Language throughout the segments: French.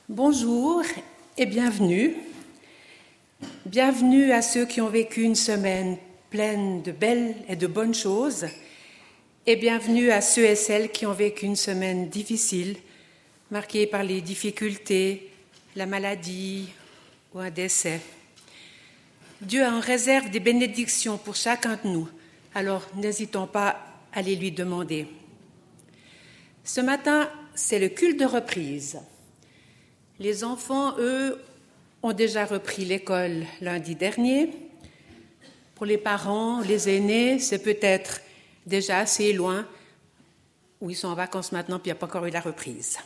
Bonjour et bienvenue. Bienvenue à ceux qui ont vécu une semaine pleine de belles et de bonnes choses et bienvenue à ceux et celles qui ont vécu une semaine difficile, marquée par les difficultés, la maladie ou un décès. Dieu en réserve des bénédictions pour chacun de nous, alors n'hésitons pas à les lui demander. Ce matin, c'est le culte de reprise. Les enfants, eux, ont déjà repris l'école lundi dernier. Pour les parents, les aînés, c'est peut-être déjà assez loin, où ils sont en vacances maintenant, puis il n'y a pas encore eu la reprise.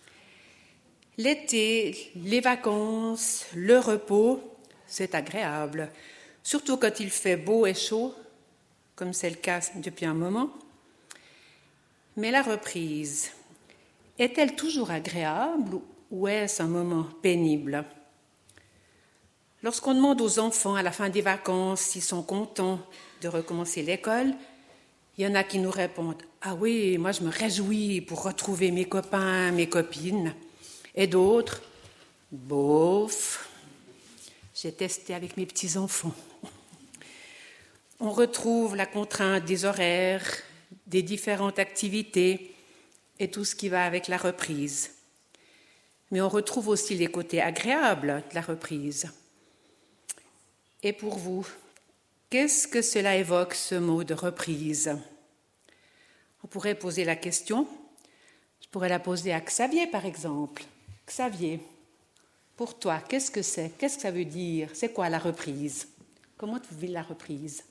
L'été, les vacances, le repos, c'est agréable, surtout quand il fait beau et chaud, comme c'est le cas depuis un moment. Mais la reprise, est-elle toujours agréable ou est-ce un moment pénible? Lorsqu'on demande aux enfants à la fin des vacances s'ils sont contents de recommencer l'école, il y en a qui nous répondent « Ah oui, moi je me réjouis pour retrouver mes copains, mes copines ». Et d'autres « Bof, j'ai testé avec mes petits-enfants ». On retrouve la contrainte des horaires, des différentes activités et tout ce qui va avec la reprise. Mais on retrouve aussi les côtés agréables de la reprise. Et pour vous, qu'est-ce que cela évoque, ce mot de reprise? On pourrait poser la question, je pourrais la poser à Xavier par exemple. Xavier, pour toi, qu'est-ce que c'est? Qu'est-ce que ça veut dire? C'est quoi la reprise? Comment tu vis la reprise?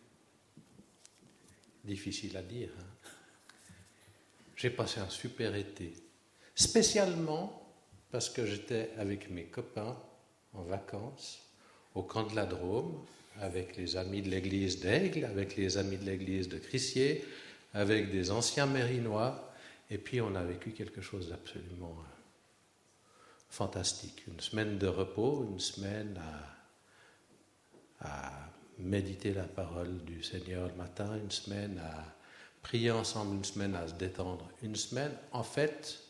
Difficile à dire. J'ai passé un super été, spécialement parce que j'étais avec mes copains en vacances au camp de la Drôme, avec les amis de l'église d'Aigle, avec les amis de l'église de Crissier, avec des anciens mérinois, et puis on a vécu quelque chose d'absolument fantastique. Une semaine de repos, une semaine à méditer la parole du Seigneur le matin, une semaine à prier ensemble, une semaine à se détendre, une semaine, en fait,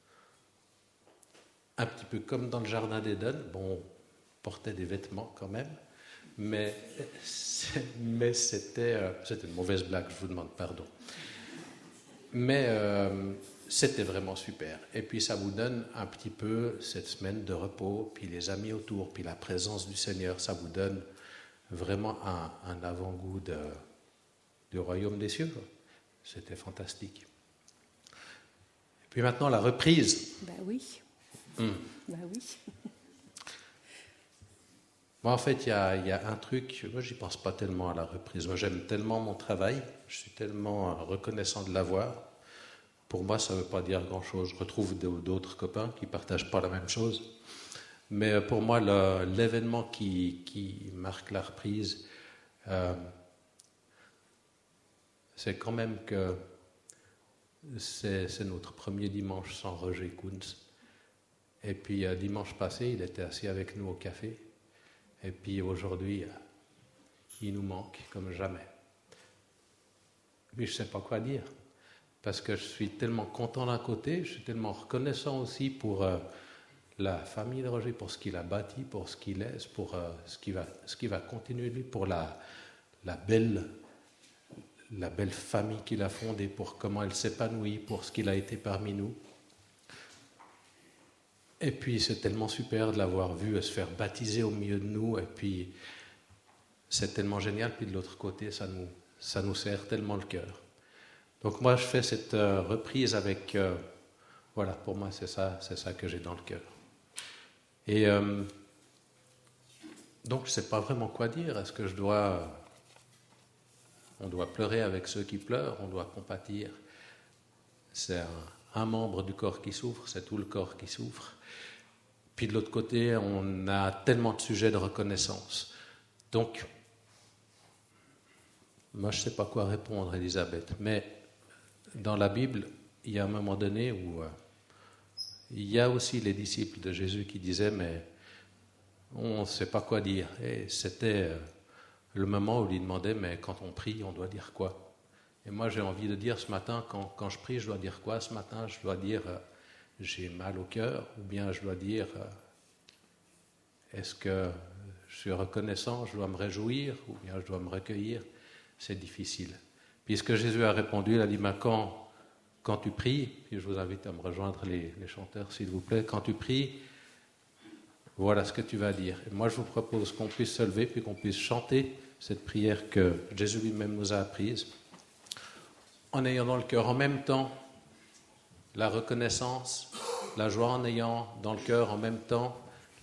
un petit peu comme dans le jardin d'Éden. Bon, on portait des vêtements quand même, mais c'était une mauvaise blague, je vous demande pardon. Mais c'était vraiment super. Et puis ça vous donne un petit peu cette semaine de repos, puis les amis autour, puis la présence du Seigneur, ça vous donne vraiment un avant-goût du royaume des cieux. C'était fantastique. Et puis maintenant, la reprise. Ben oui. Ben oui. Moi, en fait, il y a un truc, moi, j'y pense pas tellement à la reprise. Moi, j'aime tellement mon travail, je suis tellement reconnaissant de l'avoir. Pour moi, ça ne veut pas dire grand-chose. Je retrouve d'autres copains qui ne partagent pas la même chose. Mais pour moi, l'événement qui marque la reprise, c'est quand même que c'est notre premier dimanche sans Roger Kunz. Et puis dimanche passé, il était assis avec nous au café. Et puis aujourd'hui, il nous manque comme jamais. Mais je ne sais pas quoi dire. Parce que je suis tellement content d'un côté, je suis tellement reconnaissant aussi pour la famille de Roger, pour ce qu'il a bâti, pour ce qu'il est, pour ce qu'il va continuer lui, pour la belle famille qu'il a fondée, pour comment elle s'épanouit, pour ce qu'il a été parmi nous. Et puis c'est tellement super de l'avoir vu se faire baptiser au milieu de nous, et puis c'est tellement génial, puis de l'autre côté ça nous serre tellement le cœur. Donc moi je fais cette reprise avec, voilà, pour moi c'est ça que j'ai dans le cœur. Et donc je ne sais pas vraiment quoi dire. Est-ce que on doit pleurer avec ceux qui pleurent, on doit compatir? C'est un membre du corps qui souffre, c'est tout le corps qui souffre. Puis de l'autre côté, on a tellement de sujets de reconnaissance. Donc, moi je ne sais pas quoi répondre, Elisabeth, mais dans la Bible, il y a un moment donné où il y a aussi les disciples de Jésus qui disaient, mais on ne sait pas quoi dire. Et c'était le moment où il demandait, mais quand on prie, on doit dire quoi? Et moi j'ai envie de dire ce matin, quand je prie, je dois dire quoi? Ce matin, je dois dire, j'ai mal au cœur, ou bien je dois dire, est-ce que je suis reconnaissant, je dois me réjouir, ou bien je dois me recueillir? C'est difficile. Puisque Jésus a répondu, il a dit, quand tu pries, puis je vous invite à me rejoindre les chanteurs s'il vous plaît, quand tu pries, voilà ce que tu vas dire. Et moi je vous propose qu'on puisse se lever, puis qu'on puisse chanter cette prière que Jésus lui-même nous a apprise, en ayant dans le cœur en même temps la reconnaissance, la joie, en ayant dans le cœur en même temps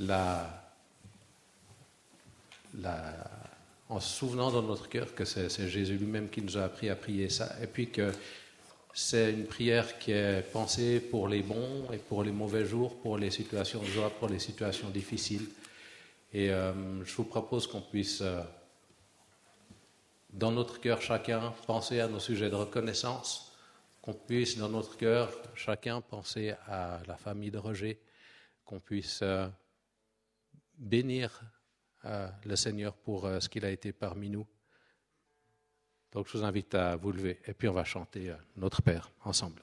en se souvenant dans notre cœur que c'est Jésus lui-même qui nous a appris à prier ça, et puis que c'est une prière qui est pensée pour les bons et pour les mauvais jours, pour les situations de joie, pour les situations difficiles. Et je vous propose qu'on puisse, dans notre cœur chacun, penser à nos sujets de reconnaissance, qu'on puisse dans notre cœur chacun penser à la famille de Roger, qu'on puisse bénir le Seigneur pour ce qu'il a été parmi nous. Donc je vous invite à vous lever et puis on va chanter Notre Père ensemble.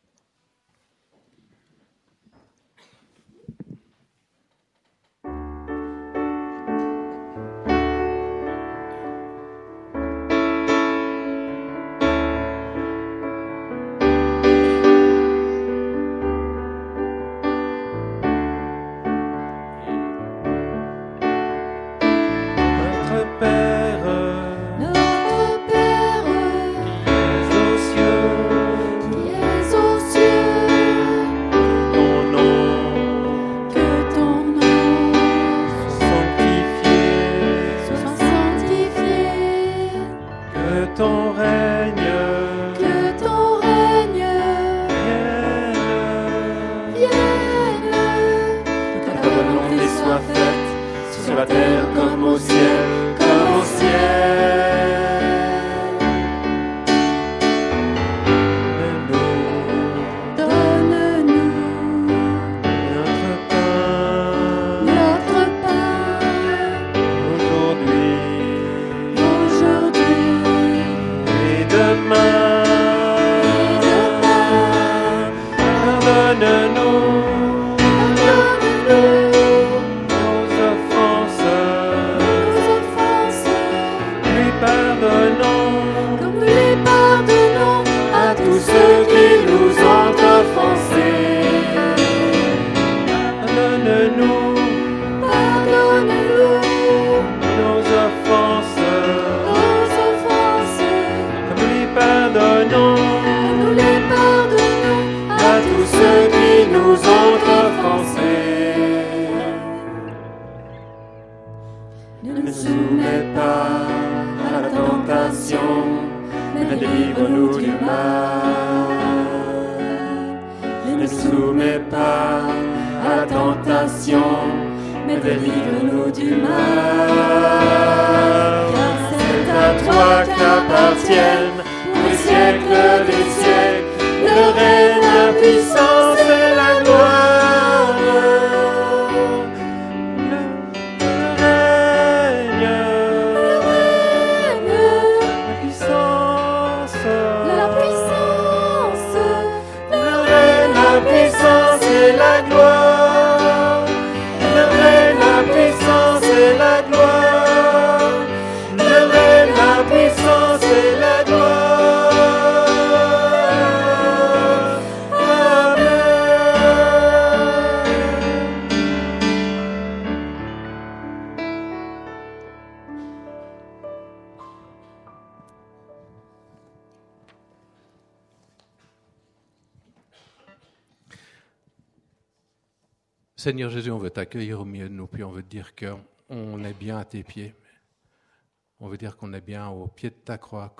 Seigneur Jésus, on veut t'accueillir au milieu de nous, puis on veut te dire qu'on est bien à tes pieds. On veut dire qu'on est bien au pied de ta croix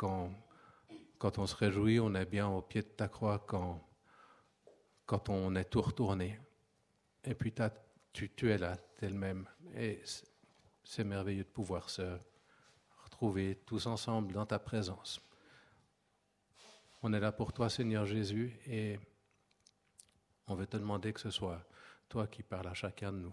quand on se réjouit, on est bien au pied de ta croix quand on est tout retourné. Et puis tu es là, t'es le même. Et c'est merveilleux de pouvoir se retrouver tous ensemble dans ta présence. On est là pour toi, Seigneur Jésus, et on veut te demander que ce soit toi qui parles à chacun de nous.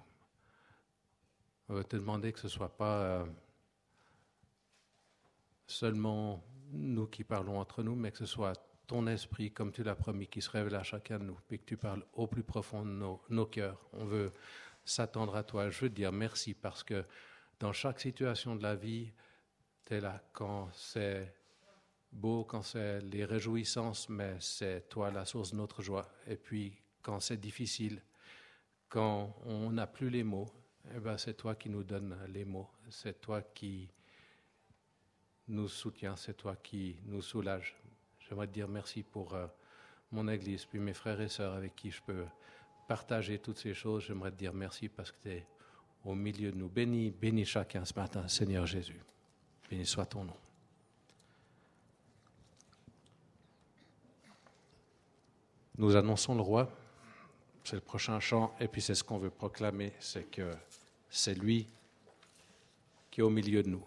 On va te demander que ce ne soit pas seulement nous qui parlons entre nous, mais que ce soit ton esprit, comme tu l'as promis, qui se révèle à chacun de nous, et que tu parles au plus profond de nos cœurs. On veut s'attendre à toi. Je veux te dire merci parce que dans chaque situation de la vie, tu es là quand c'est beau, quand c'est les réjouissances, mais c'est toi la source de notre joie. Et puis, quand c'est difficile, quand on n'a plus les mots, eh ben, c'est toi qui nous donnes les mots. C'est toi qui nous soutiens, c'est toi qui nous soulage. J'aimerais te dire merci pour mon Église, puis mes frères et sœurs avec qui je peux partager toutes ces choses. J'aimerais te dire merci parce que tu es au milieu de nous. Bénis chacun ce matin, Seigneur Jésus. Béni soit ton nom. Nous annonçons le roi, c'est le prochain chant, et puis c'est ce qu'on veut proclamer, c'est que c'est lui qui est au milieu de nous.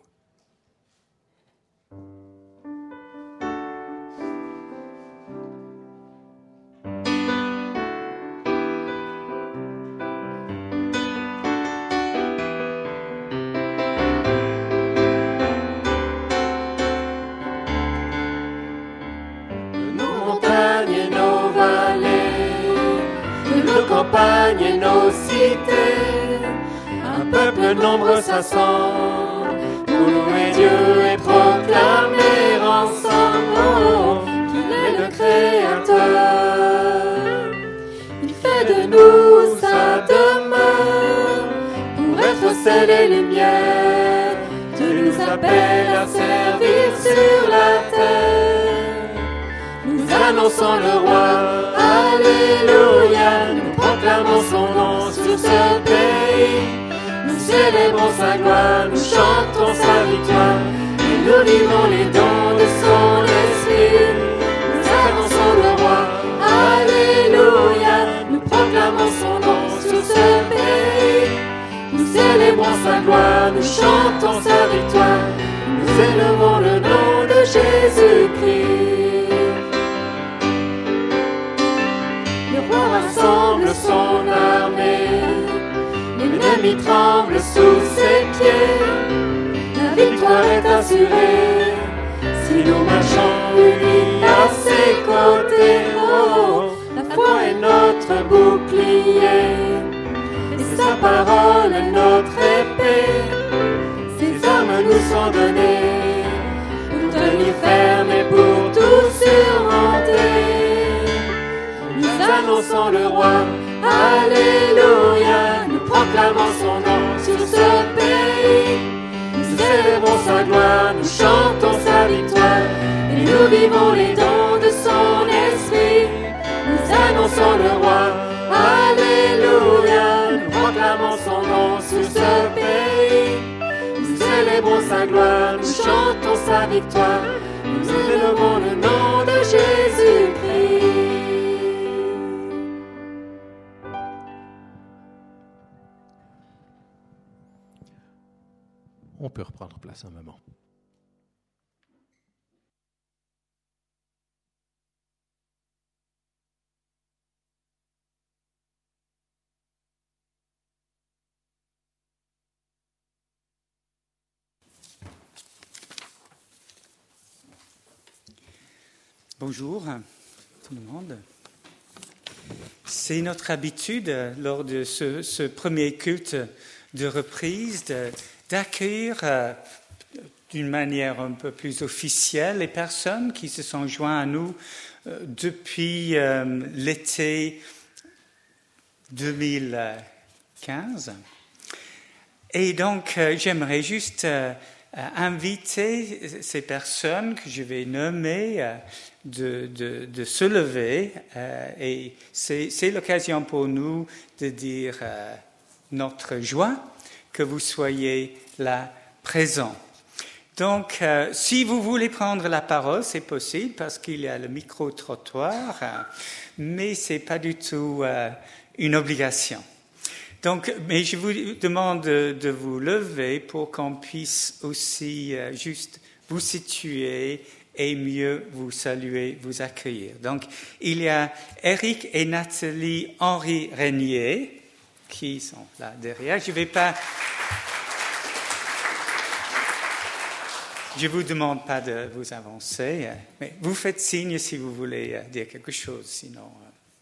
Campagnes et nos cités, un peuple nombreux s'assemble pour louer Dieu et proclamer ensemble qu'il est le Créateur. Il fait de nous sa demeure pour être sel et lumière. Dieu nous appelle à servir sur la terre. Nous annonçons le roi, Alléluia. Nous proclamons son nom sur ce pays. Nous célébrons sa gloire, nous chantons sa victoire. Et nous vivons les dons de son esprit. Nous annonçons le roi, Alléluia. Nous proclamons son nom sur ce pays. Nous célébrons sa gloire, nous chantons sa victoire. Nous élevons le nom de Jésus-Christ. Rassemble son armée, l'ennemi tremble sous ses pieds, la victoire est assurée, si nous marchons unis à ses côtés. Oh, la foi est notre bouclier, et sa parole est notre épée, ses armes nous sont données, pour tenir ferme et pour tout surmonter. Nous annonçons le roi, Alléluia. Nous proclamons son nom sur ce pays. Nous célébrons sa gloire, nous chantons sa victoire. Et nous vivons les dons de son esprit. Nous annonçons le roi, Alléluia. Nous proclamons son nom sur ce pays. Nous célébrons sa gloire, nous chantons sa victoire. Nous élevons le nom de Jésus-Christ. On peut reprendre place un moment. Bonjour tout le monde. C'est notre habitude lors de ce premier culte de reprise d'accueillir d'une manière un peu plus officielle les personnes qui se sont joints à nous depuis l'été 2015. Et donc, j'aimerais juste inviter ces personnes que je vais nommer de se lever. Et c'est l'occasion pour nous de dire notre joie que vous soyez là présents. Donc, si vous voulez prendre la parole, c'est possible parce qu'il y a le micro-trottoir, mais ce n'est pas du tout une obligation. Donc, mais je vous demande de vous lever pour qu'on puisse aussi juste vous situer et mieux vous saluer, vous accueillir. Donc, il y a Eric et Nathalie Henri Régnier qui sont là derrière. Je je ne vous demande pas de vous avancer, mais vous faites signe si vous voulez dire quelque chose, sinon...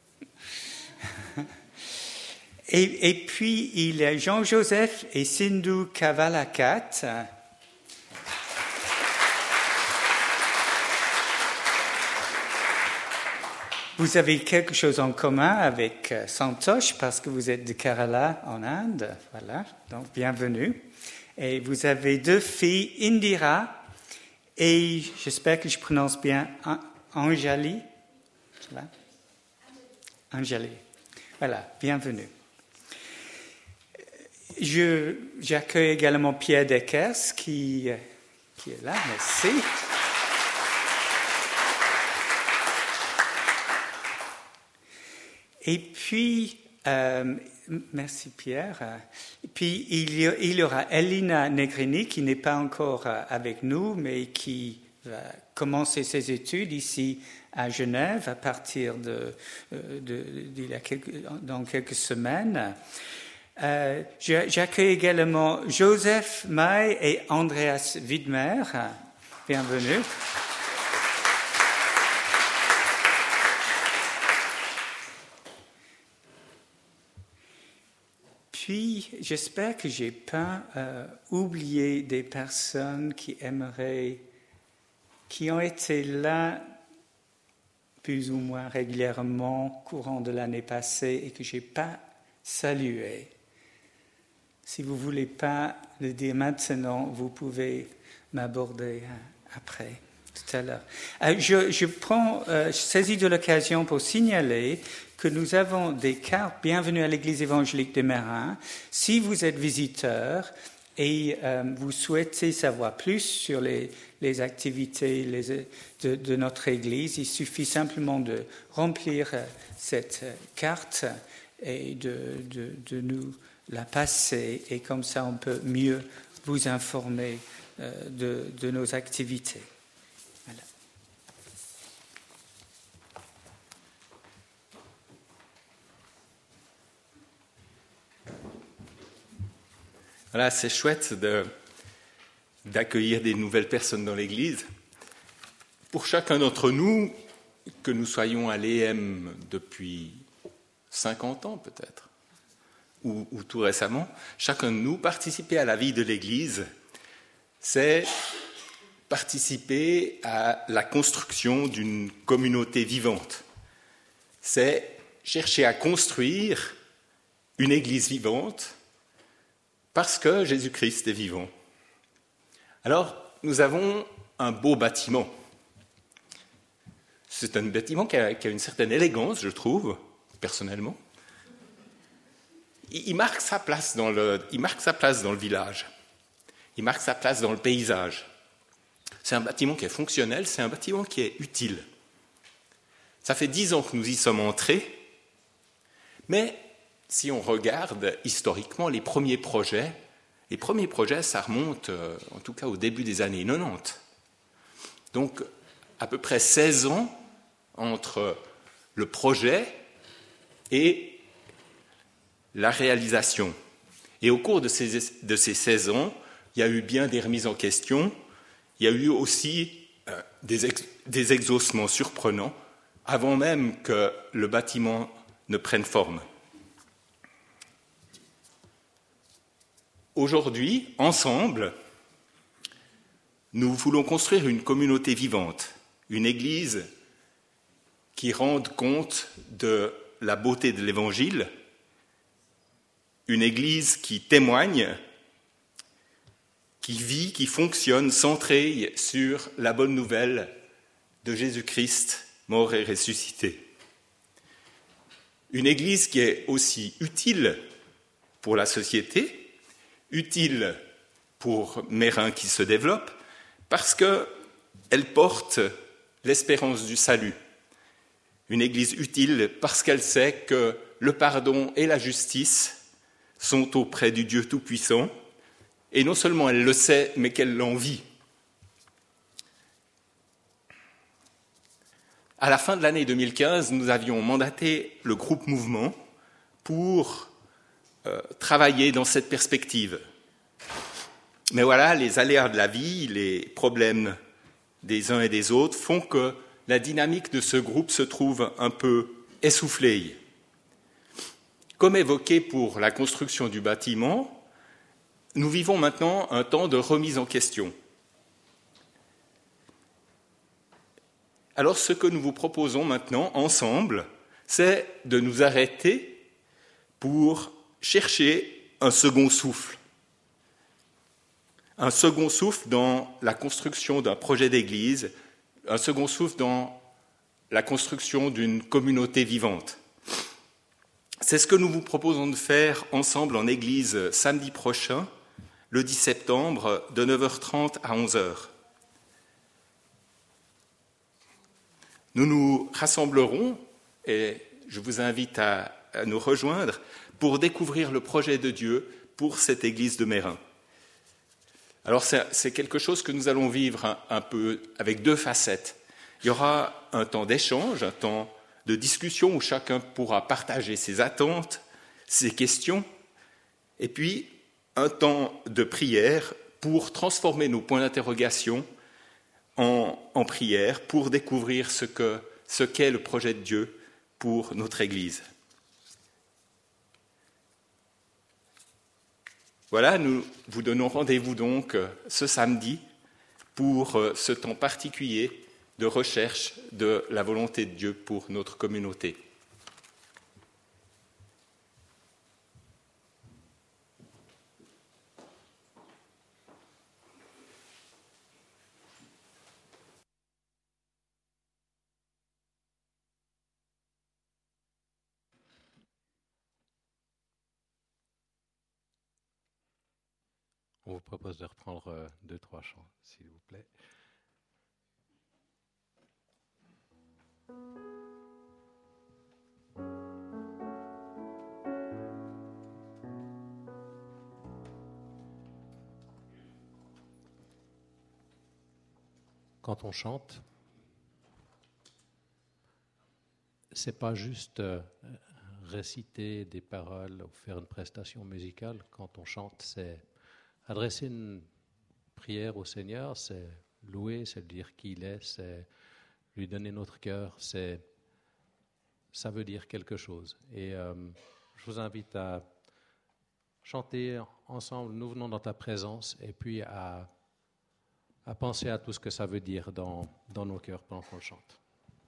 Et puis, il y a Jean-Joseph et Sindhu Kavalakat. Vous avez quelque chose en commun avec Santosh parce que vous êtes de Kerala en Inde. Voilà, donc bienvenue. Et vous avez 2 filles, Indira et j'espère que je prononce bien Anjali. Voilà. Anjali. Voilà, bienvenue. J'accueille également Pierre Deckers qui est là, merci. Et puis, merci Pierre. Et puis, il y aura Elina Negrini qui n'est pas encore avec nous, mais qui va commencer ses études ici à Genève à partir dans quelques semaines. J'accueille également Joseph May et Andreas Widmer. Bienvenue. Puis, j'espère que je n'ai pas oublié des personnes qui ont été là plus ou moins régulièrement courant de l'année passée et que je n'ai pas salué. Si vous ne voulez pas le dire maintenant, vous pouvez m'aborder après, tout à l'heure. Je saisis de l'occasion pour signaler que nous avons des cartes Bienvenue à l'Église évangélique de Meyrin. Si vous êtes visiteur et vous souhaitez savoir plus sur les activités de notre Église, il suffit simplement de remplir cette carte et de nous la passer, et comme ça on peut mieux vous informer de nos activités. Voilà. Voilà, c'est chouette d'accueillir des nouvelles personnes dans l'Église. Pour chacun d'entre nous, que nous soyons à l'EM depuis 50 ans peut-être, ou tout récemment, chacun de nous, participer à la vie de l'Église, c'est participer à la construction d'une communauté vivante. C'est chercher à construire une Église vivante parce que Jésus-Christ est vivant. Alors, nous avons un beau bâtiment. C'est un bâtiment qui a une certaine élégance, je trouve, personnellement. Il marque sa place dans le village. Il marque sa place dans le paysage. C'est un bâtiment qui est fonctionnel, c'est un bâtiment qui est utile. Ça fait 10 ans que nous y sommes entrés, mais si on regarde historiquement les premiers projets, ça remonte en tout cas au début des années 90. Donc, à peu près 16 ans entre le projet et la réalisation. Et au cours de ces 16 ans, il y a eu bien des remises en question, il y a eu aussi des exaucements surprenants, avant même que le bâtiment ne prenne forme. Aujourd'hui, ensemble, nous voulons construire une communauté vivante, une Église qui rende compte de la beauté de l'Évangile, une Église qui témoigne, qui vit, qui fonctionne, centrée sur la bonne nouvelle de Jésus-Christ, mort et ressuscité. Une Église qui est aussi utile pour la société, utile pour Meyrin qui se développe, parce qu'elle porte l'espérance du salut. Une Église utile parce qu'elle sait que le pardon et la justice sont auprès du Dieu Tout-Puissant, et non seulement elle le sait, mais qu'elle l'envie. À la fin de l'année 2015, nous avions mandaté le groupe Mouvement pour travailler dans cette perspective. Mais voilà, les aléas de la vie, les problèmes des uns et des autres font que la dynamique de ce groupe se trouve un peu essoufflée. Comme évoqué pour la construction du bâtiment, nous vivons maintenant un temps de remise en question. Alors ce que nous vous proposons maintenant, ensemble, c'est de nous arrêter pour chercher un second souffle. Un second souffle dans la construction d'un projet d'église, un second souffle dans la construction d'une communauté vivante. C'est ce que nous vous proposons de faire ensemble en église samedi prochain, le 10 septembre, de 9h30 à 11h. Nous nous rassemblerons, et je vous invite à nous rejoindre, pour découvrir le projet de Dieu pour cette église de Meyrin. Alors c'est quelque chose que nous allons vivre un peu avec deux facettes. Il y aura un temps d'échange, un temps de discussion où chacun pourra partager ses attentes, ses questions, et puis un temps de prière pour transformer nos points d'interrogation en prière, pour découvrir ce qu'est le projet de Dieu pour notre Église. Voilà, nous vous donnons rendez-vous donc ce samedi pour ce temps particulier de recherche de la volonté de Dieu pour notre communauté. On vous propose de reprendre 2-3 chants, s'il vous plaît. Quand on chante, c'est pas juste réciter des paroles ou faire une prestation musicale. Quand on chante, c'est adresser une prière au Seigneur, c'est louer, c'est dire qui il est, c'est lui donner notre cœur, ça veut dire quelque chose. Et je vous invite à chanter ensemble, nous venons dans ta présence, et puis à penser à tout ce que ça veut dire dans nos cœurs pendant qu'on le chante.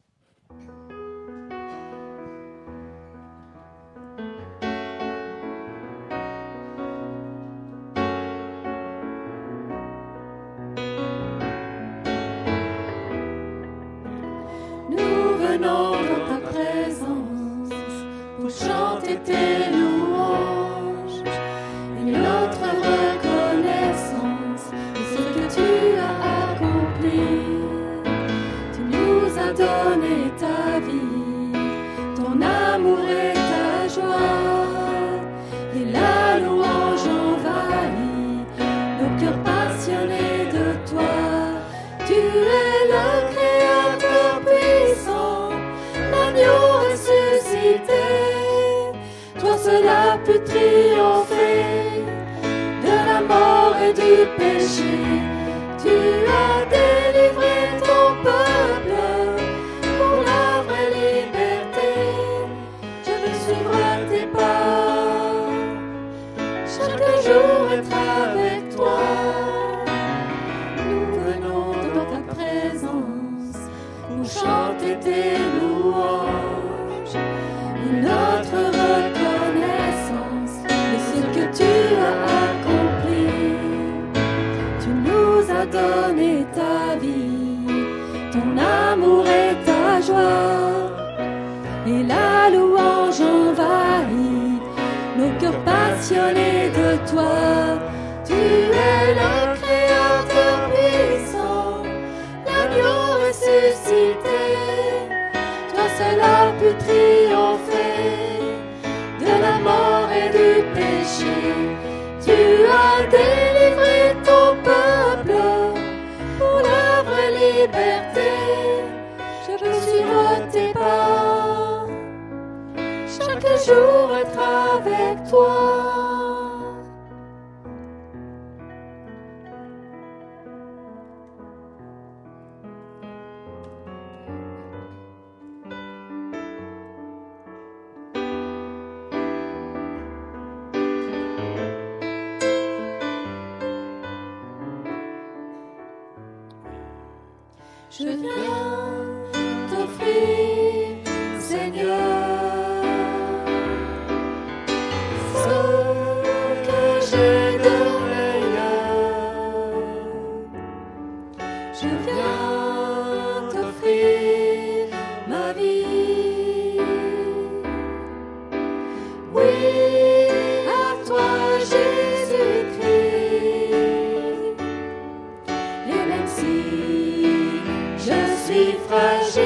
Dans ta présence pour chanter tes louanges et notre reconnaissance de ce que tu as accompli. Tu nous as donné ta vie, ton amour et ta joie, et la louange envahit nos cœurs passionnés de toi. Tu es le Créateur puissant, l'agneau ressuscité, toi seul as pu triompher de la mort et du péché. Tu as délivré ton peuple pour la vraie liberté. Je veux suivre tes pas, chaque jour être avec toi. Nous venons dans ta présence pour chanter tes louanges, notre reconnaissance de ce que tu as accompli. Tu nous as donné ta vie, ton amour et ta joie, et la louange envahit nos cœurs passionnés de toi. Tu es le Créateur puissant, l'agneau ressuscité, toi seul as pu triompher de la mort et du péché. Tu as délivré ton peuple pour la vraie liberté. Je veux suivre tes pas, chaque jour être avec toi. Je viens t'offrir, Seigneur, ce que j'ai de meilleur. Je viens t'offrir ma vie. Oui, à toi Jésus-Christ. Et même si je suis fragile,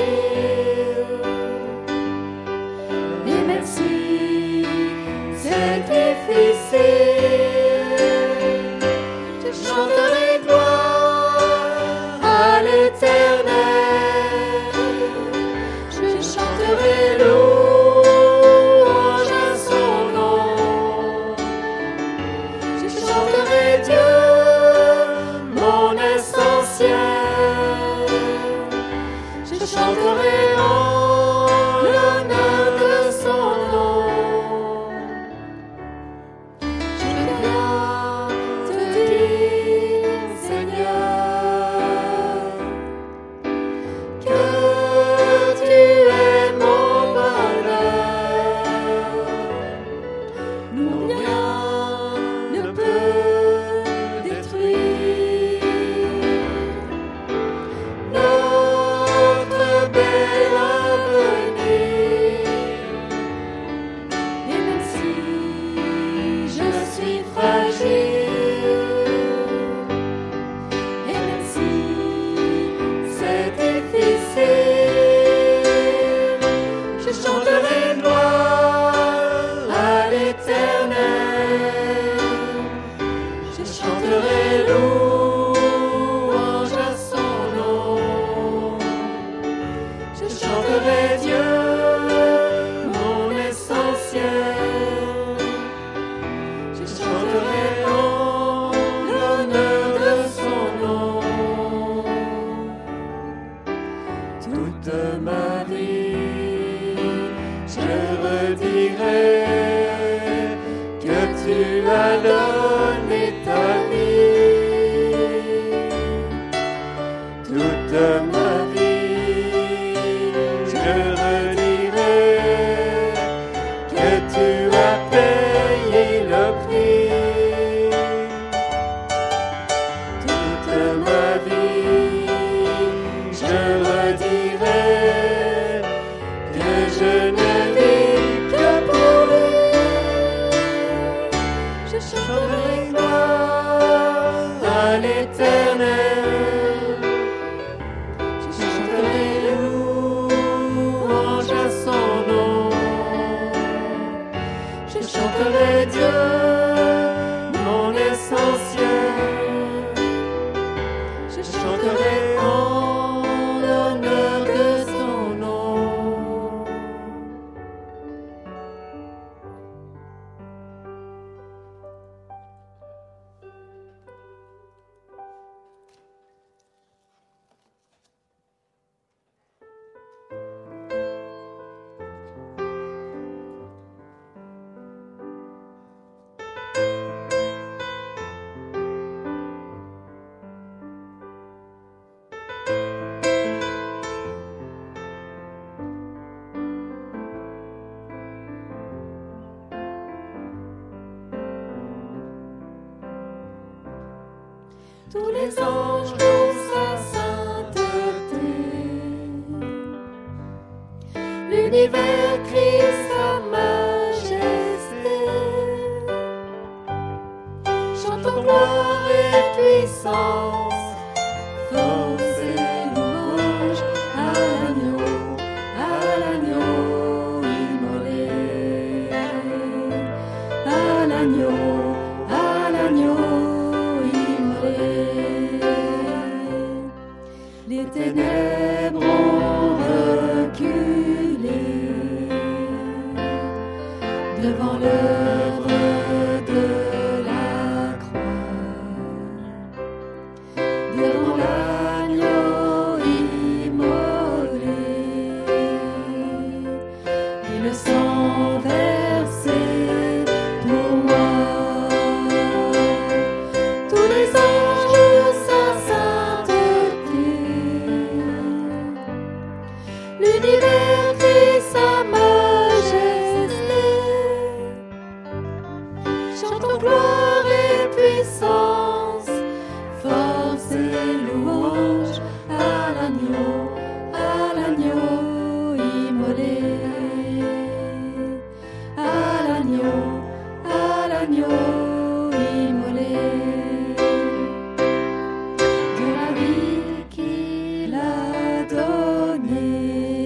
et même si c'est difficile, je chanterai gloire à l'Éternel. Je chanterai louange à son nom. Je chanterai Dieu, mon essentiel. Je chanterai en l'honneur de son nom. Je viens te dire, Seigneur, que tu es mon bonheur. Non, rien ne peut détruire notre bel avenir. Et même si je suis fragile, et même si c'est difficile, je chanterai gloire à l'Éternel. Je chanterai louange à son nom. Je chanterai Dieu, mon essentiel. Je chanterai en l'honneur de son nom. Toute ma vie, je redirai que tu as donné ta vie. Toute ma vie, je redirai que tu as payé le prix. Toute ma vie, je redirai que je ne vis que pour lui. Je chanterai gloire à l'Éternel. Je chanterai louange à son nom. Je chanterai Dieu, mon essentiel. Je chanterai en l'honneur de son nom. Tous les anges louent sa sainteté. L'univers crie sa majesté. Chantons gloire et puissance, force et louange à l'agneau immolé. À l'agneau immolé. Les ténèbres ont reculé devant l'œuvre de la croix, devant l'agneau immolé, et le sang versé pour moi. Tous les anges louent sa sainteté. Chantons gloire et puissance, force et louange à l'agneau immolé. À l'agneau immolé. De la vie qu'il a donnée,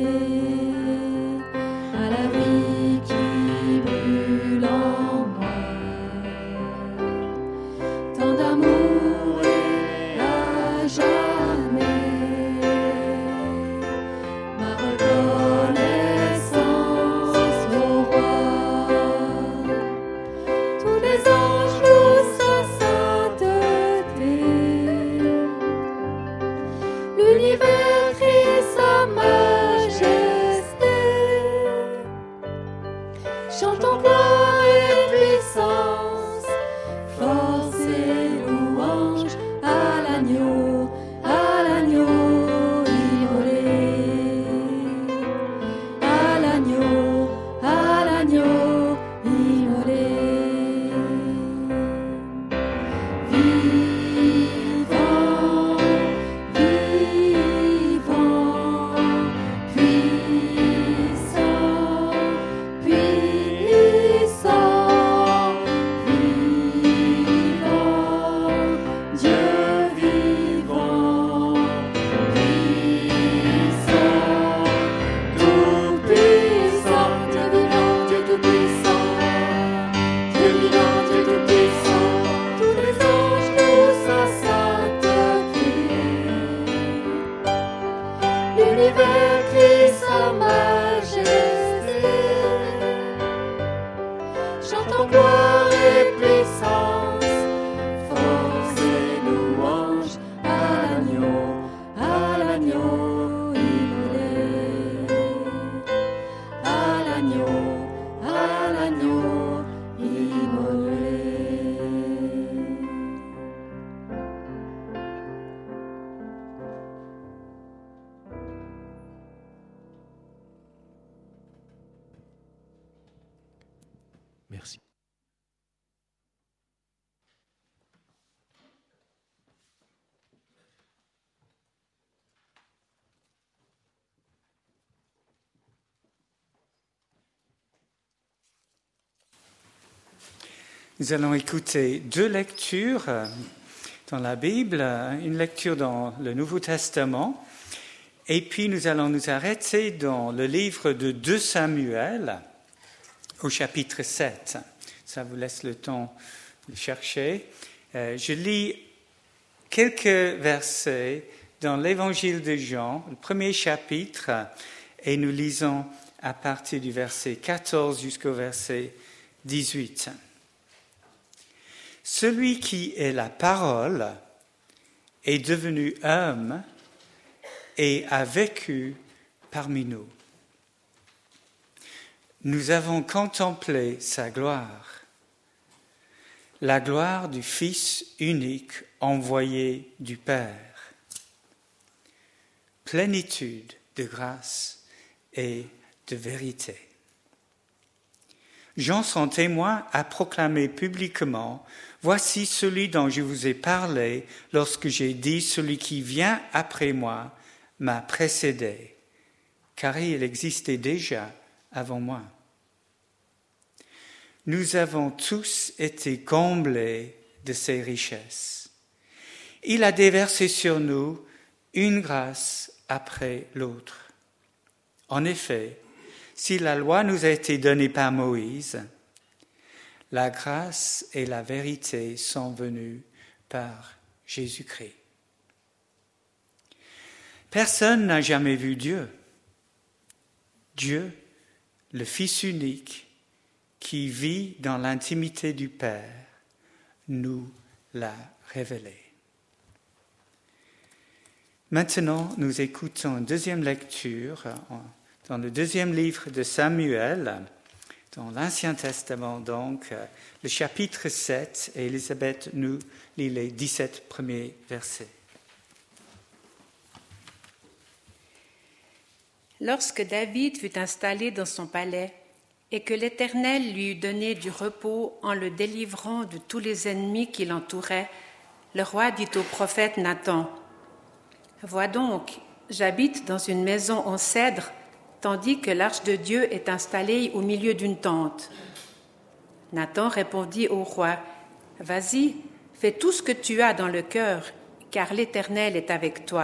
à la vie qui brûle en moi. Tant d'amour et à jamais. Ma reconnaissance au roi. Tous les anges louent sa sainteté. L'univers crie sa majesté. Chantons gloire et puissance, force et louange à l'agneau immolé. À l'agneau immolé. Vivant, vivant, puissant, puissant, vivant, Dieu vivant, puissant, tout-puissant, Dieu vivant, Dieu tout-puissant, Dieu vivant, Dieu tout-puissant, tous les anges louent sa sainteté. L'univers crie sa majesté. Chantons gloire et puissance, force et louange à l'agneau immolé. À l'agneau immolé. Merci. Nous allons écouter deux lectures dans la Bible, une lecture dans le Nouveau Testament, et puis nous allons nous arrêter dans le livre de 2 Samuel, au chapitre 7. Ça vous laisse le temps de chercher. Je lis quelques versets dans l'Évangile de Jean, le premier chapitre, et nous lisons à partir du verset 14 jusqu'au verset 18. Celui qui est la parole est devenu homme et a vécu parmi nous. Nous avons contemplé sa gloire, la gloire du Fils unique envoyé du Père. Plénitude de grâce et de vérité. Jean, son témoin, a proclamé publiquement « Voici celui dont je vous ai parlé lorsque j'ai dit « Celui qui vient après moi m'a précédé, car il existait déjà avant moi. » Nous avons tous été comblés de ses richesses. Il a déversé sur nous une grâce après l'autre. En effet, si la loi nous a été donnée par Moïse, la grâce et la vérité sont venues par Jésus-Christ. Personne n'a jamais vu Dieu. Dieu, le Fils unique, qui vit dans l'intimité du Père, nous l'a révélé. Maintenant, nous écoutons une deuxième lecture dans le deuxième livre de Samuel, dans l'Ancien Testament, donc, le chapitre 7, et Elisabeth nous lit les 17 premiers versets. Lorsque David fut installé dans son palais, et que l'Éternel lui eût donné du repos en le délivrant de tous les ennemis qui l'entouraient, le roi dit au prophète Nathan, « Vois donc, j'habite dans une maison en cèdre, tandis que l'arche de Dieu est installée au milieu d'une tente. » Nathan répondit au roi, « Vas-y, fais tout ce que tu as dans le cœur, car l'Éternel est avec toi. »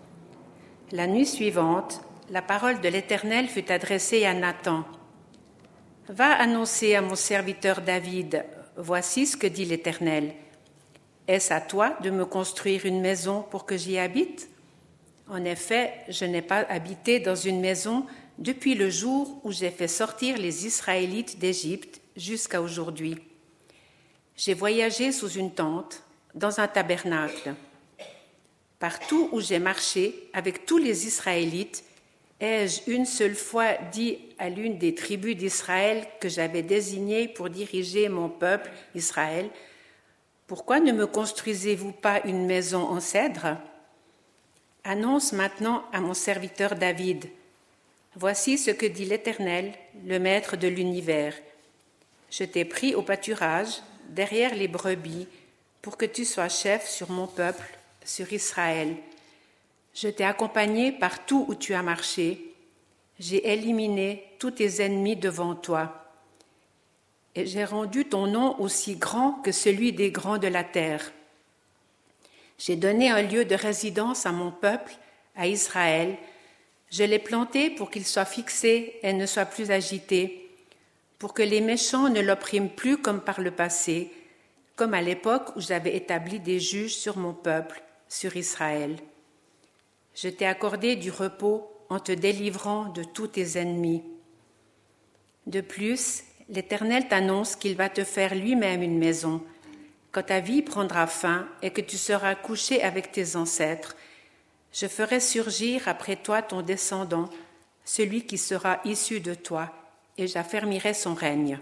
La nuit suivante, la parole de l'Éternel fut adressée à Nathan. « Va annoncer à mon serviteur David, voici ce que dit l'Éternel. Est-ce à toi de me construire une maison pour que j'y habite ? En effet, je n'ai pas habité dans une maison depuis le jour où j'ai fait sortir les Israélites d'Égypte jusqu'à aujourd'hui. J'ai voyagé sous une tente, dans un tabernacle. Partout où j'ai marché avec tous les Israélites, ai-je une seule fois dit à l'une des tribus d'Israël que j'avais désignée pour diriger mon peuple, Israël, « Pourquoi ne me construisez-vous pas une maison en cèdre ? Annonce maintenant à mon serviteur David. Voici ce que dit l'Éternel, le Maître de l'univers. Je t'ai pris au pâturage, derrière les brebis, pour que tu sois chef sur mon peuple, sur Israël. Je t'ai accompagné partout où tu as marché. J'ai éliminé tous tes ennemis devant toi. Et j'ai rendu ton nom aussi grand que celui des grands de la terre. J'ai donné un lieu de résidence à mon peuple, à Israël. Je l'ai planté pour qu'il soit fixé et ne soit plus agité, pour que les méchants ne l'oppriment plus comme par le passé, comme à l'époque où j'avais établi des juges sur mon peuple, sur Israël. Je t'ai accordé du repos en te délivrant de tous tes ennemis. De plus, l'Éternel t'annonce qu'il va te faire lui-même une maison. Quand ta vie prendra fin et que tu seras couché avec tes ancêtres, je ferai surgir après toi ton descendant, celui qui sera issu de toi, et j'affermirai son règne.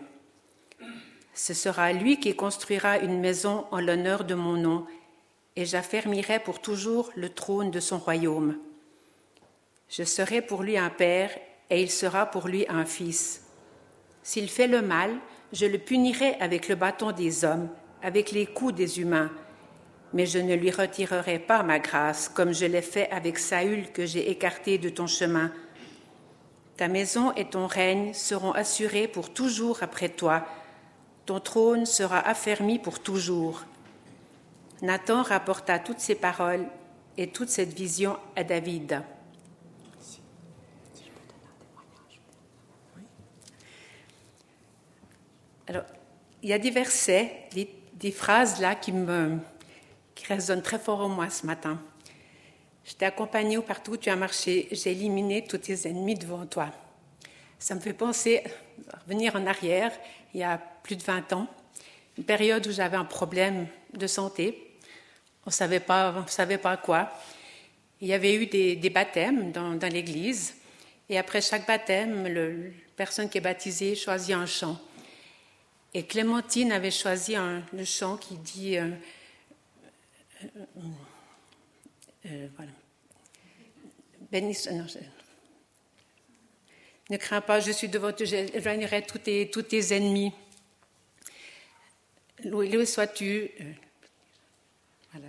Ce sera lui qui construira une maison en l'honneur de mon nom, et j'affermirai pour toujours le trône de son royaume. Je serai pour lui un père, et il sera pour lui un fils. S'il fait le mal, je le punirai avec le bâton des hommes, avec les coups des humains, mais je ne lui retirerai pas ma grâce, comme je l'ai fait avec Saül que j'ai écarté de ton chemin. Ta maison et ton règne seront assurés pour toujours après toi. Ton trône sera affermi pour toujours. » Nathan rapporta toutes ces paroles et toute cette vision à David. Alors, il y a des versets, des phrases là qui résonnent très fort en moi ce matin. Je t'ai accompagné partout où tu as marché, j'ai éliminé tous tes ennemis devant toi. Ça me fait penser, revenir en arrière, il y a plus de 20 ans, une période où j'avais un problème de santé. On savait pas quoi. Il y avait eu des baptêmes dans l'église, et après chaque baptême, la personne qui est baptisée choisit un chant. Et Clémentine avait choisi le chant qui dit voilà. Ne crains pas, je suis devant toi, j'éloignerai tous tes ennemis. Loué sois-tu. Voilà,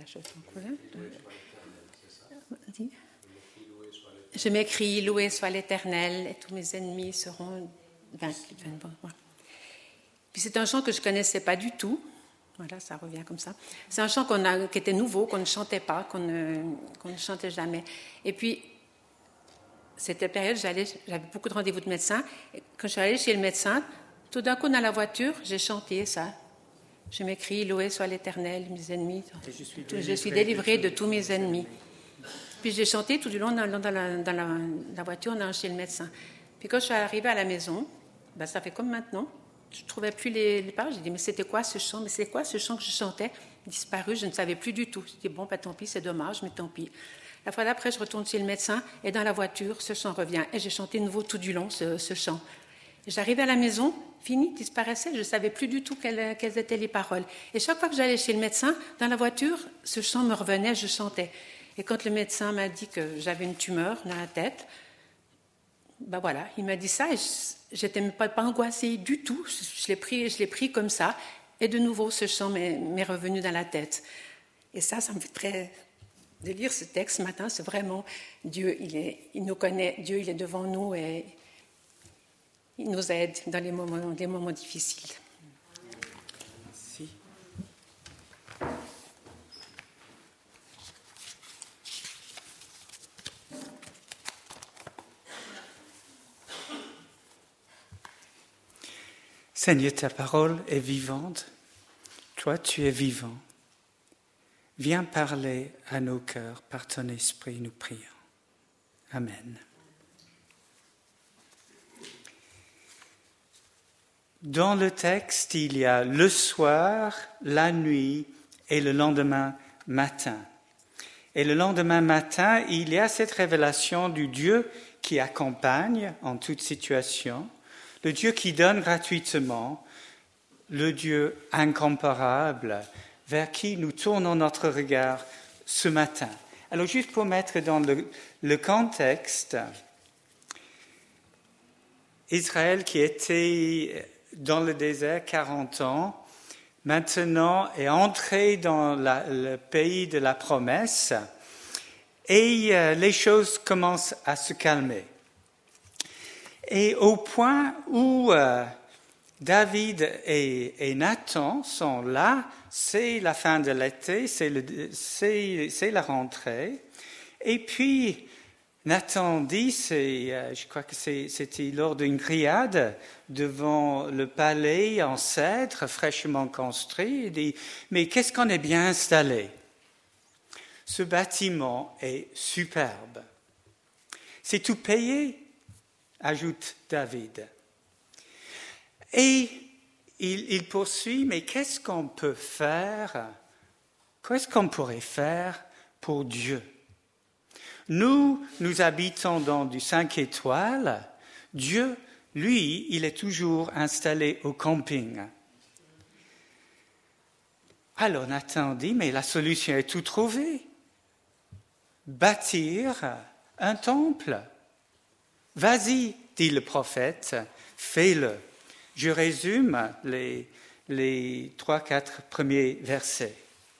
je m'écris, loué soit l'Éternel, et tous mes ennemis seront vaincus. Puis c'est un chant que je ne connaissais pas du tout. Voilà, ça revient comme ça. C'est un chant qui était nouveau, qu'on ne chantait pas, qu'on ne chantait jamais. Et puis, cette période, j'avais beaucoup de rendez-vous de médecins. Et quand je suis allée chez le médecin, tout d'un coup, dans la voiture, j'ai chanté ça. Je m'écris, loué soit l'Éternel, mes ennemis. Je suis délivrée de tous mes ennemis. Puis j'ai chanté tout du long dans la voiture, chez le médecin. Puis quand je suis arrivée à la maison, ça fait comme maintenant. Je ne trouvais plus les pages. J'ai dit, mais c'était quoi ce chant? Mais c'est quoi ce chant que je chantais? Disparu, je ne savais plus du tout. J'ai dit, bon, tant pis, c'est dommage, mais tant pis. La fois d'après, je retourne chez le médecin, et dans la voiture, ce chant revient. Et j'ai chanté de nouveau tout du long ce chant. Et j'arrivais à la maison, fini, disparaissait, je ne savais plus du tout quelles étaient les paroles. Et chaque fois que j'allais chez le médecin, dans la voiture, ce chant me revenait, je chantais. Et quand le médecin m'a dit que j'avais une tumeur dans la tête, ben voilà, il m'a dit ça et j'étais même pas angoissée du tout. Je l'ai pris comme ça. Et de nouveau, ce chant m'est revenu dans la tête. Et ça me fait très... De lire ce texte ce matin, c'est vraiment Dieu, il nous connaît, Dieu, il est devant nous et il nous aide dans les moments difficiles. Merci. Seigneur, ta parole est vivante. Toi, tu es vivant. Viens parler à nos cœurs par ton esprit, nous prions. Amen. Dans le texte, il y a le soir, la nuit et le lendemain matin. Et le lendemain matin, il y a cette révélation du Dieu qui accompagne en toute situation, le Dieu qui donne gratuitement, le Dieu incomparable, vers qui nous tournons notre regard ce matin. Alors, juste pour mettre dans le contexte, Israël qui était dans le désert 40 ans, maintenant est entré dans le pays de la promesse et les choses commencent à se calmer. Et au point où David et Nathan sont là, c'est la fin de l'été, c'est la rentrée. Et puis, Nathan dit, je crois que c'était lors d'une grillade devant le palais en cèdre, fraîchement construit, il dit, mais qu'est-ce qu'on est bien installé? Ce bâtiment est superbe. C'est tout payé, ajoute David. Et il poursuit, mais qu'est-ce qu'on peut faire? Qu'est-ce qu'on pourrait faire pour Dieu? Nous habitons dans du 5 étoiles. Dieu, lui, il est toujours installé au camping. Alors Nathan dit, mais la solution est tout trouvée. Bâtir un temple. Vas-y, dit le prophète, fais-le. Je résume les 3-4 premiers versets.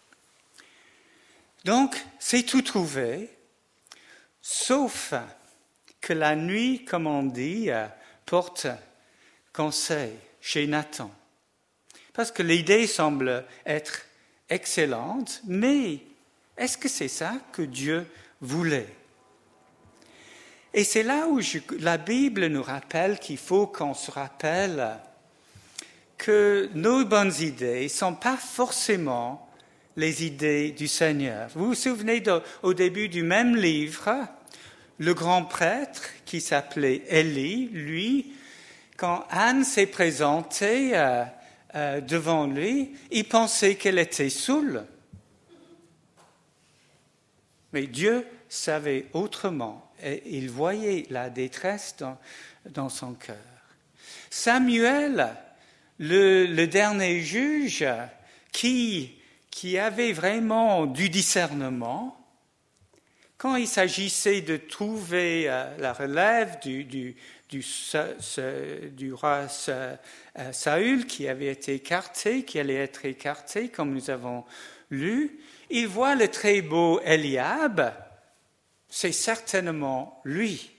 Donc, c'est tout trouvé, sauf que la nuit, comme on dit, porte conseil chez Nathan. Parce que l'idée semble être excellente, mais est-ce que c'est ça que Dieu voulait? Et c'est là où la Bible nous rappelle qu'il faut qu'on se rappelle que nos bonnes idées ne sont pas forcément les idées du Seigneur. Vous vous souvenez au début du même livre, le grand prêtre qui s'appelait Élie, lui, quand Anne s'est présentée devant lui, il pensait qu'elle était saoule. Mais Dieu savait autrement. Et il voyait la détresse dans son cœur. Samuel, le dernier juge, qui avait vraiment du discernement, quand il s'agissait de trouver la relève du roi Saül, qui avait été écarté, qui allait être écarté, comme nous avons lu, il voit le très beau Eliab. C'est certainement lui.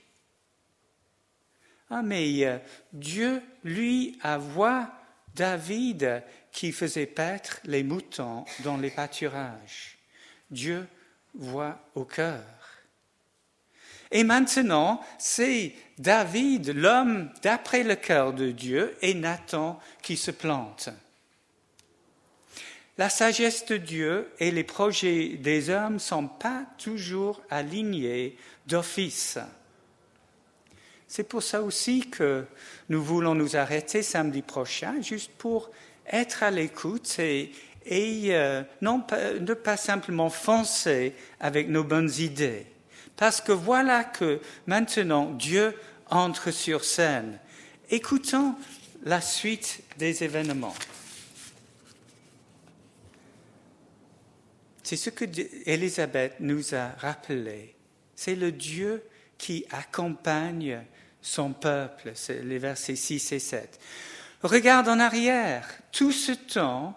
Ah, mais Dieu, lui, a vu David qui faisait paître les moutons dans les pâturages. Dieu voit au cœur. Et maintenant, c'est David, l'homme d'après le cœur de Dieu, et Nathan qui se plantent. La sagesse de Dieu et les projets des hommes ne sont pas toujours alignés d'office. C'est pour ça aussi que nous voulons nous arrêter samedi prochain, juste pour être à l'écoute et ne pas simplement foncer avec nos bonnes idées. Parce que voilà que maintenant Dieu entre sur scène. Écoutons la suite des événements. C'est ce que Élisabeth nous a rappelé. C'est le Dieu qui accompagne son peuple. C'est les versets 6 et 7. Regarde en arrière. Tout ce temps,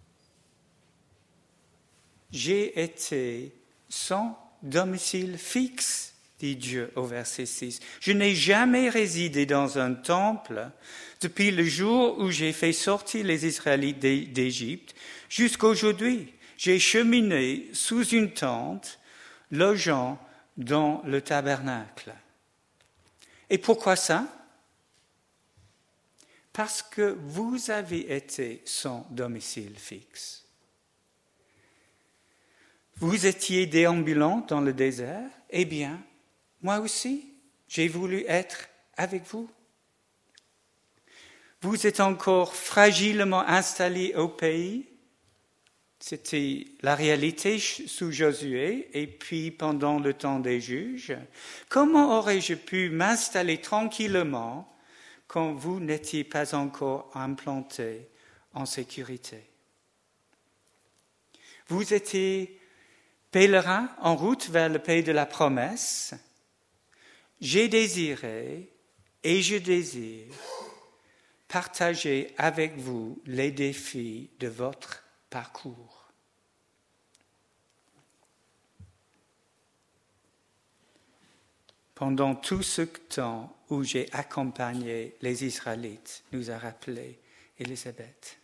j'ai été sans domicile fixe, dit Dieu au verset 6. Je n'ai jamais résidé dans un temple depuis le jour où j'ai fait sortir les Israélites d'Égypte jusqu'à aujourd'hui. J'ai cheminé sous une tente, logeant dans le tabernacle. Et pourquoi ça? Parce que vous avez été sans domicile fixe. Vous étiez déambulant dans le désert, eh bien, moi aussi, j'ai voulu être avec vous. Vous êtes encore fragilement installés au pays. C'était la réalité sous Josué et puis pendant le temps des juges. Comment aurais-je pu m'installer tranquillement quand vous n'étiez pas encore implantés en sécurité? Vous étiez pèlerins en route vers le pays de la promesse. J'ai désiré et je désire partager avec vous les défis de votre parcours. Pendant tout ce temps où j'ai accompagné les Israélites, nous a rappelé Élisabeth.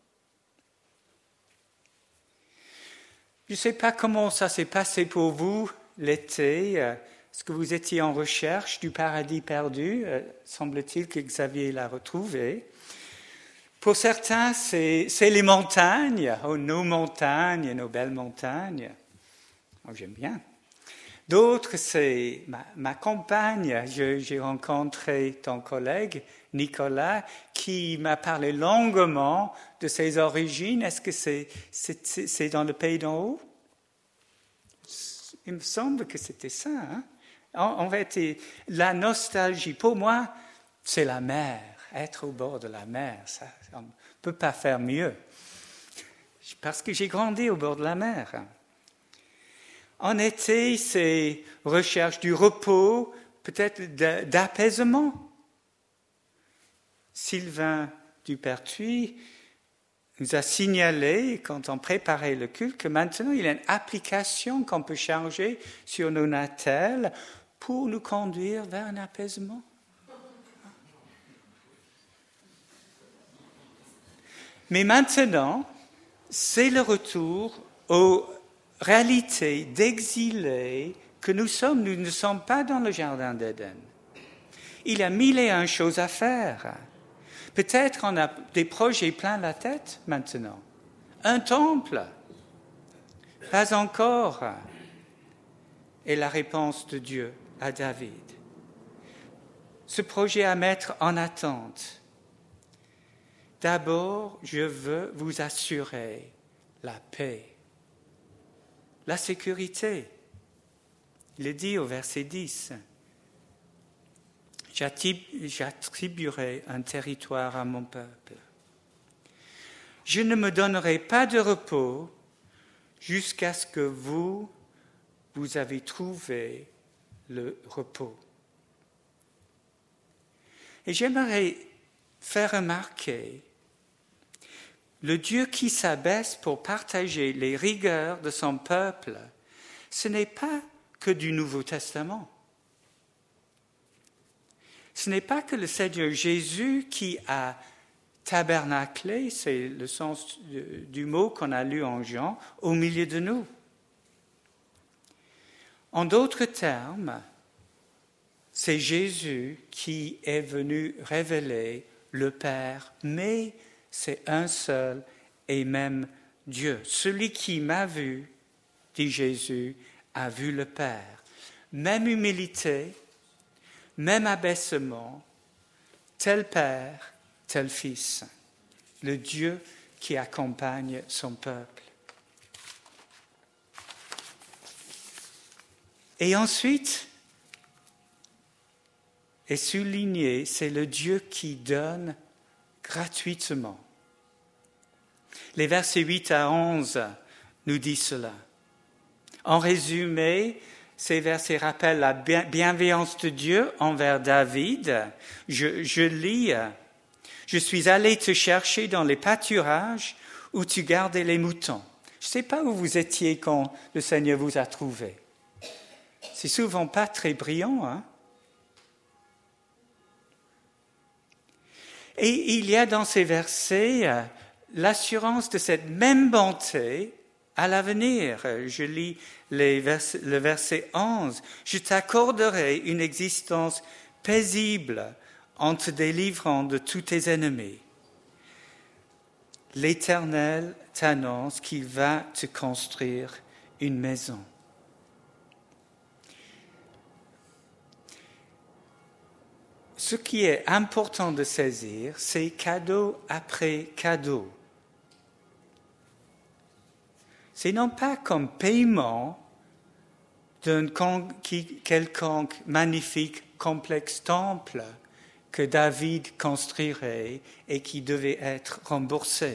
Je ne sais pas comment ça s'est passé pour vous l'été. Est-ce que vous étiez en recherche du paradis perdu? Semble-t-il que Xavier l'a retrouvé. Pour certains, c'est les montagnes, nos belles montagnes. Oh, j'aime bien. D'autres, c'est ma compagne. J'ai rencontré ton collègue, Nicolas, qui m'a parlé longuement de ses origines. Est-ce que c'est dans le pays d'en haut? Il me semble que c'était ça. Hein? En fait, la nostalgie, pour moi, c'est la mer. Être au bord de la mer, ça, on ne peut pas faire mieux. Parce que j'ai grandi au bord de la mer. En été, c'est recherche du repos, peut-être d'apaisement. Sylvain Dupertuis nous a signalé, quand on préparait le culte, que maintenant, il y a une application qu'on peut charger sur nos natels pour nous conduire vers un apaisement. Mais maintenant, c'est le retour aux réalités d'exilés que nous sommes. Nous ne sommes pas dans le jardin d'Éden. Il y a 1001 choses à faire. Peut-être on a des projets plein la tête maintenant. Un temple, pas encore. Et la réponse de Dieu à David. Ce projet à mettre en attente. D'abord, je veux vous assurer la paix, la sécurité. Il est dit au verset 10. J'attribuerai un territoire à mon peuple. Je ne me donnerai pas de repos jusqu'à ce que vous avez trouvé le repos. Et j'aimerais faire remarquer le Dieu qui s'abaisse pour partager les rigueurs de son peuple, ce n'est pas que du Nouveau Testament. Ce n'est pas que le Seigneur Jésus qui a tabernaclé, c'est le sens du mot qu'on a lu en Jean, au milieu de nous. En d'autres termes, c'est Jésus qui est venu révéler le Père, mais c'est un seul et même Dieu. Celui qui m'a vu, dit Jésus, a vu le Père. Même humilité, même abaissement, tel Père, tel Fils, le Dieu qui accompagne son peuple. Et ensuite, est souligné, c'est le Dieu qui donne gratuitement. Les versets 8 à 11 nous disent cela. En résumé, Ces versets rappellent la bienveillance de Dieu envers David. Je lis, « Je suis allé te chercher dans les pâturages où tu gardais les moutons. » Je ne sais pas où vous étiez quand le Seigneur vous a trouvé. C'est souvent pas très brillant, hein? Et il y a dans ces versets l'assurance de cette même bonté à l'avenir. Je lis le verset 11. « Je t'accorderai une existence paisible en te délivrant de tous tes ennemis. L'Éternel t'annonce qu'il va te construire une maison. » Ce qui est important de saisir, c'est cadeau après cadeau. C'est non pas comme paiement d'un quelconque magnifique complexe temple que David construirait et qui devait être remboursé.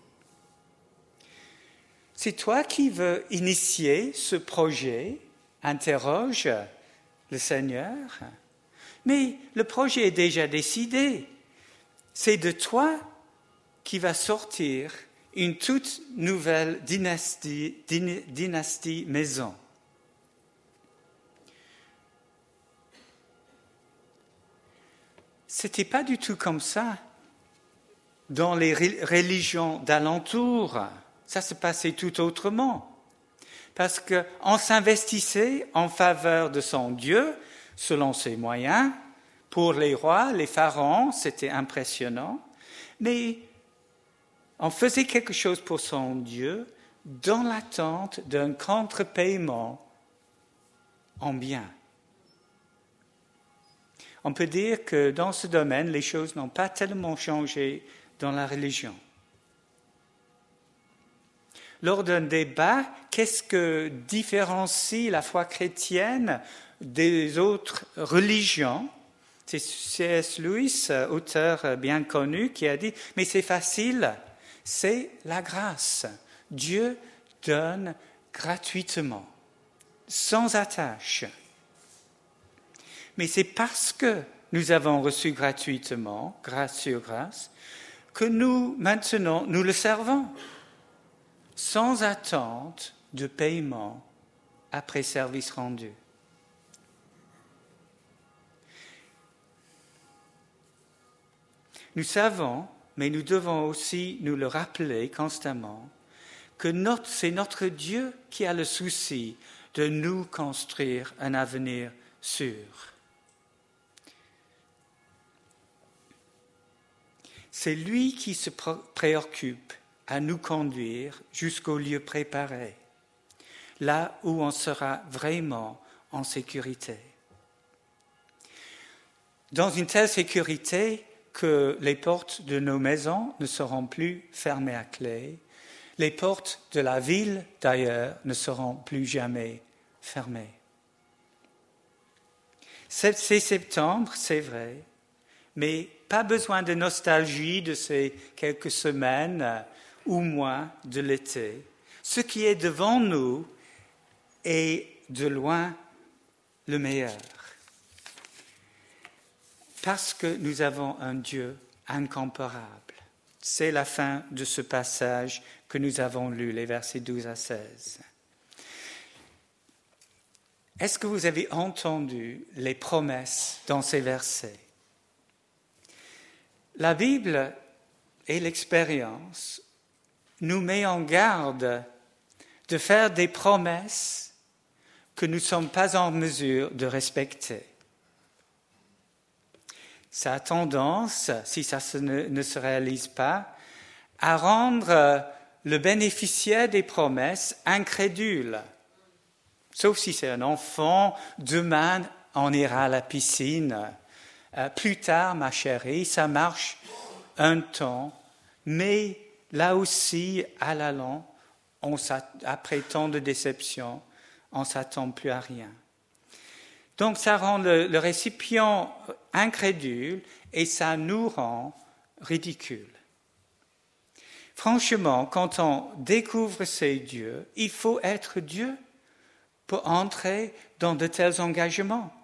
C'est toi qui veux initier ce projet, interroge le Seigneur. Mais le projet est déjà décidé. C'est de toi qui va sortir une toute nouvelle dynastie maison. C'était pas du tout comme ça dans les religions d'alentour. Ça se passait tout autrement. Parce qu'on s'investissait en faveur de son Dieu, selon ses moyens. Pour les rois, les pharaons, c'était impressionnant. Mais on faisait quelque chose pour son Dieu dans l'attente d'un contre-paiement en bien. On peut dire que dans ce domaine, les choses n'ont pas tellement changé dans la religion. Lors d'un débat, qu'est-ce que différencie la foi chrétienne des autres religions? C'est C.S. Lewis, auteur bien connu, qui a dit « Mais c'est facile, c'est la grâce. Dieu donne gratuitement, sans attache. Mais c'est parce que nous avons reçu gratuitement, grâce sur grâce, que nous, maintenant, nous le servons, sans attente de paiement après service rendu. » Nous savons, mais nous devons aussi nous le rappeler constamment, que c'est notre Dieu qui a le souci de nous construire un avenir sûr. C'est lui qui se préoccupe à nous conduire jusqu'au lieu préparé, là où on sera vraiment en sécurité. Dans une telle sécurité que les portes de nos maisons ne seront plus fermées à clé, les portes de la ville, d'ailleurs, ne seront plus jamais fermées. C'est septembre, c'est vrai, mais pas besoin de nostalgie de ces quelques semaines ou mois de l'été. Ce qui est devant nous est de loin le meilleur. Parce que nous avons un Dieu incomparable. C'est la fin de ce passage que nous avons lu, les versets 12 à 16. Est-ce que vous avez entendu les promesses dans ces versets? La Bible et l'expérience nous met en garde de faire des promesses que nous ne sommes pas en mesure de respecter. Ça a tendance, si ça ne se réalise pas, à rendre le bénéficiaire des promesses incrédule. Sauf si c'est un enfant, demain on ira à la piscine. Plus tard, ma chérie, ça marche un temps, mais là aussi, à la longue, après tant de déceptions, on ne s'attend plus à rien. Donc ça rend le récipient incrédule et ça nous rend ridicules. Franchement, quand on découvre ces dieux, il faut être Dieu pour entrer dans de tels engagements.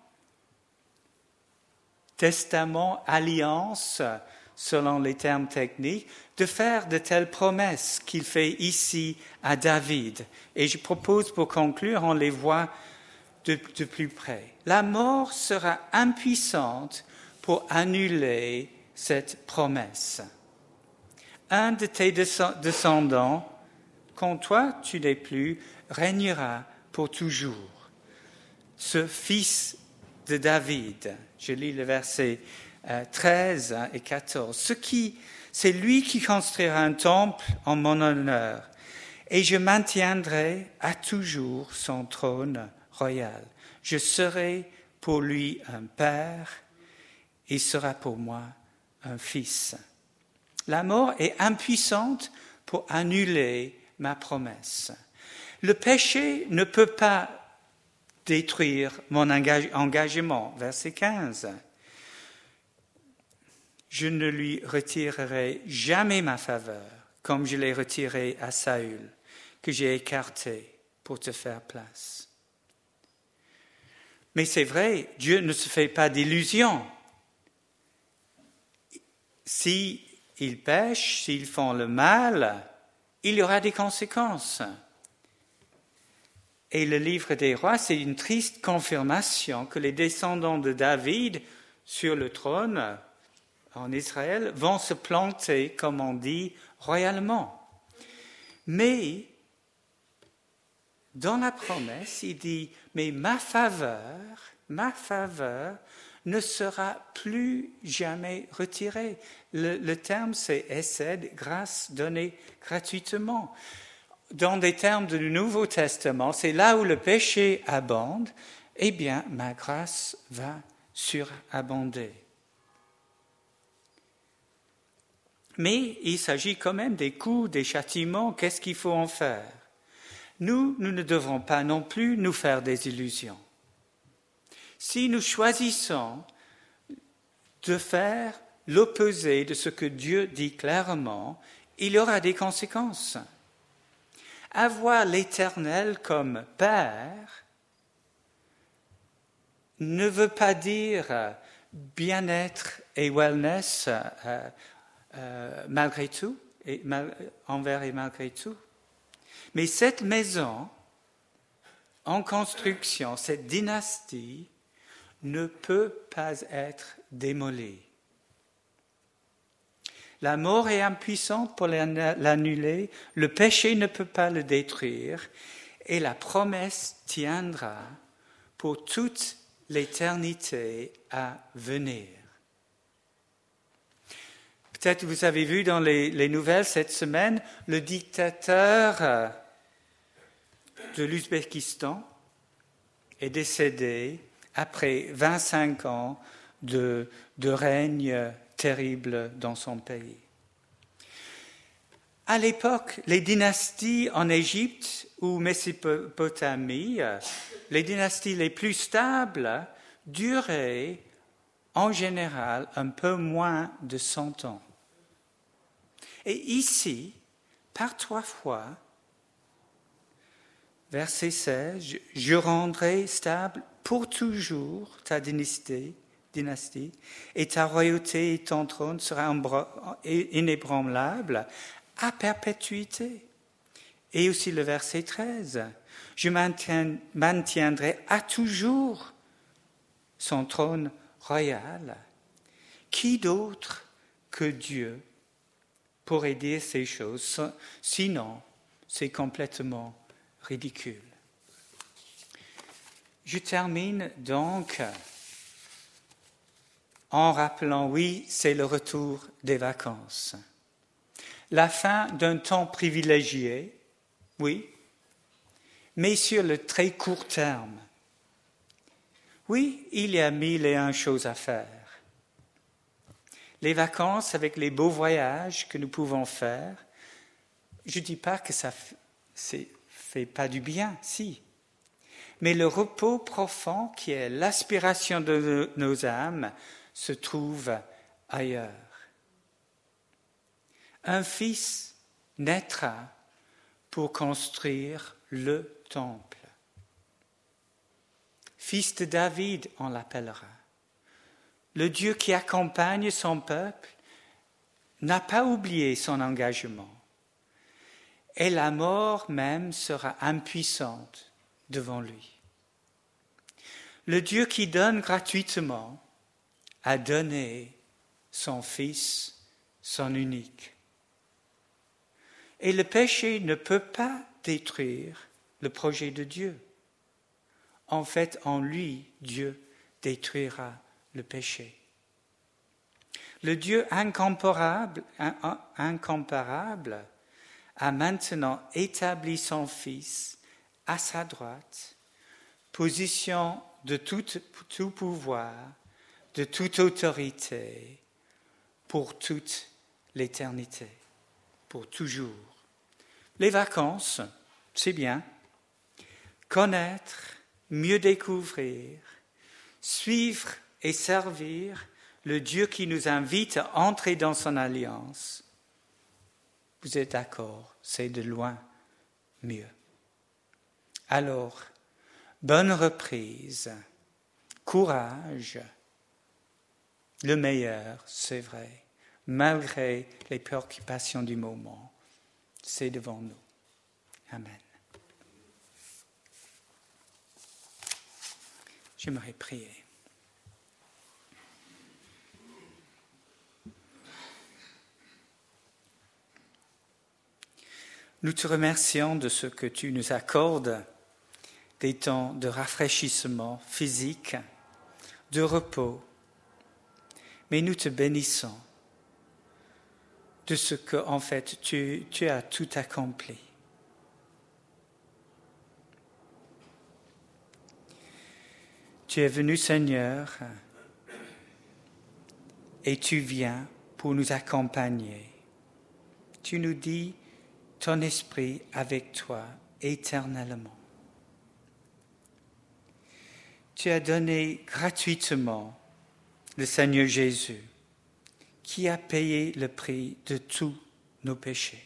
Testament, alliance, selon les termes techniques, de faire de telles promesses qu'il fait ici à David. Et je propose pour conclure, on les voit de plus près. La mort sera impuissante pour annuler cette promesse. Un de tes descendants, quand toi tu n'es plus, régnera pour toujours. Ce fils de David, je lis le verset 13 et 14, c'est lui qui construira un temple en mon honneur, et je maintiendrai à toujours son trône royal. Je serai pour lui un père, il sera pour moi un fils. La mort est impuissante pour annuler ma promesse. Le péché ne peut pas détruire mon engagement. Verset 15. Je ne lui retirerai jamais ma faveur, comme je l'ai retirée à Saül, que j'ai écarté pour te faire place. Mais c'est vrai, Dieu ne se fait pas d'illusions. S'ils pêchent, s'ils font le mal, il y aura des conséquences. Et le livre des rois, c'est une triste confirmation que les descendants de David sur le trône en Israël vont se planter, comme on dit, royalement. Mais dans la promesse, il dit, mais ma faveur ne sera plus jamais retirée. Le terme, c'est hesed, grâce donnée gratuitement. Dans des termes du Nouveau Testament, c'est là où le péché abonde, eh bien, ma grâce va surabonder. Mais il s'agit quand même des coups, des châtiments, qu'est-ce qu'il faut en faire? Nous ne devrons pas non plus nous faire des illusions. Si nous choisissons de faire l'opposé de ce que Dieu dit clairement, il y aura des conséquences. Avoir l'Éternel comme Père ne veut pas dire bien-être et wellness malgré tout, envers et malgré tout. Mais cette maison en construction, cette dynastie, ne peut pas être démolie. La mort est impuissante pour l'annuler, le péché ne peut pas le détruire, et la promesse tiendra pour toute l'éternité à venir. Peut-être vous avez vu dans les nouvelles cette semaine, le dictateur de l'Ouzbékistan est décédé après 25 ans de règne terrible dans son pays. À l'époque, les dynasties en Égypte ou Mésopotamie, les dynasties les plus stables, duraient en général un peu moins de 100 ans. Et ici, par 3 fois, verset 16, je rendrai stable pour toujours ta dynastie, et ta royauté et ton trône sera inébranlable à perpétuité. Et aussi le verset 13, je maintiendrai à toujours son trône royal. Qui d'autre que Dieu pourrait dire ces choses? Sinon, c'est complètement ridicule. Je termine donc en rappelant, oui, c'est le retour des vacances. La fin d'un temps privilégié, oui, mais sur le très court terme. Oui, il y a 1001 choses à faire. Les vacances avec les beaux voyages que nous pouvons faire, je ne dis pas que ça ne fait pas du bien, si. Mais le repos profond qui est l'aspiration de nos âmes se trouve ailleurs. Un fils naîtra pour construire le temple. Fils de David, on l'appellera. Le Dieu qui accompagne son peuple n'a pas oublié son engagement. Et la mort même sera impuissante devant lui. Le Dieu qui donne gratuitement a donné son Fils, son unique. Et le péché ne peut pas détruire le projet de Dieu. En fait, en lui, Dieu détruira le péché. Le Dieu incomparable a maintenant établi son Fils à sa droite, position de tout pouvoir, de toute autorité, pour toute l'éternité, pour toujours. Les vacances, c'est bien. Connaître, mieux découvrir, suivre et servir le Dieu qui nous invite à entrer dans son alliance. Vous êtes d'accord, c'est de loin mieux. Alors, bonne reprise, courage, le meilleur, c'est vrai, malgré les préoccupations du moment, c'est devant nous. Amen. J'aimerais prier. Nous te remercions de ce que tu nous accordes, des temps de rafraîchissement physique, de repos, mais nous te bénissons de ce que, en fait, tu as tout accompli. Tu es venu, Seigneur, et tu viens pour nous accompagner. Tu nous dis ton esprit avec toi éternellement. Tu as donné gratuitement le Seigneur Jésus, qui a payé le prix de tous nos péchés.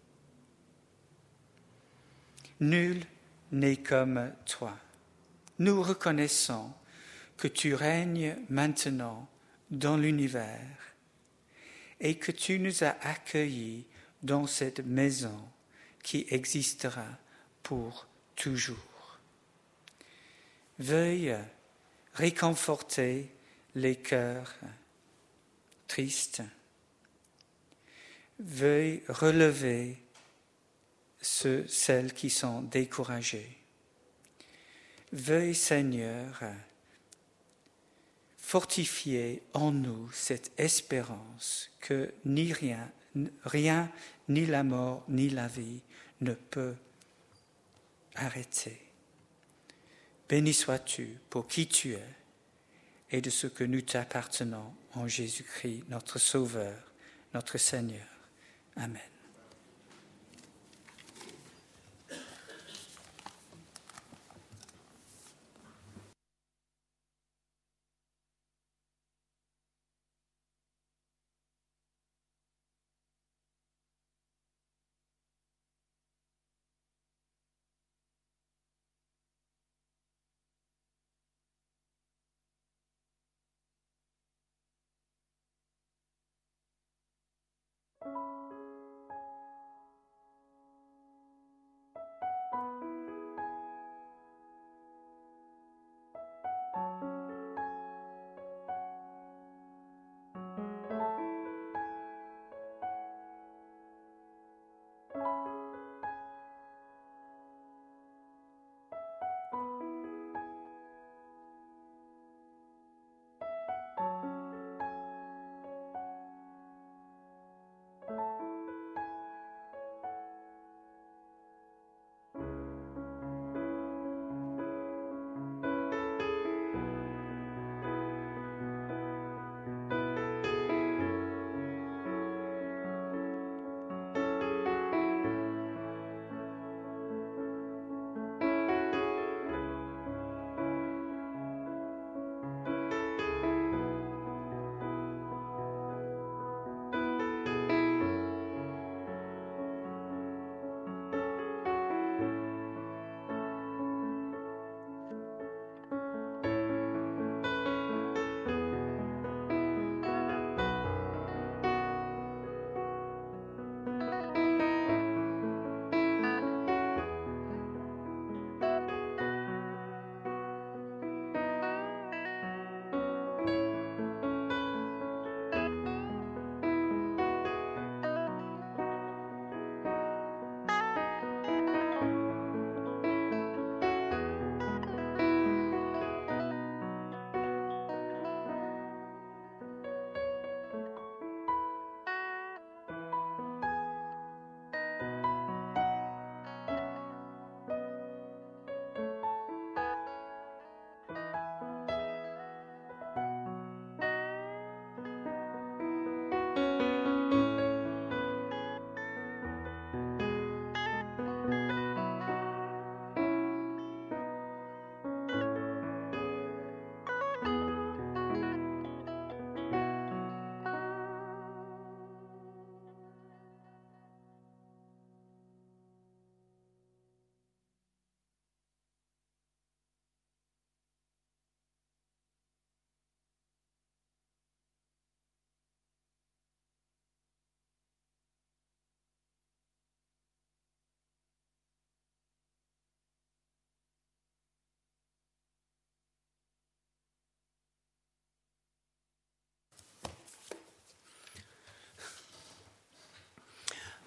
Nul n'est comme toi. Nous reconnaissons que tu règnes maintenant dans l'univers et que tu nous as accueillis dans cette maison qui existera pour toujours. Veuille réconforter les cœurs tristes. Veuille relever celles qui sont découragées. Veuille, Seigneur, fortifier en nous cette espérance que ni rien, ni la mort, ni la vie ne peut arrêter. Béni sois-tu pour qui tu es et de ce que nous t'appartenons en Jésus-Christ, notre Sauveur, notre Seigneur. Amen.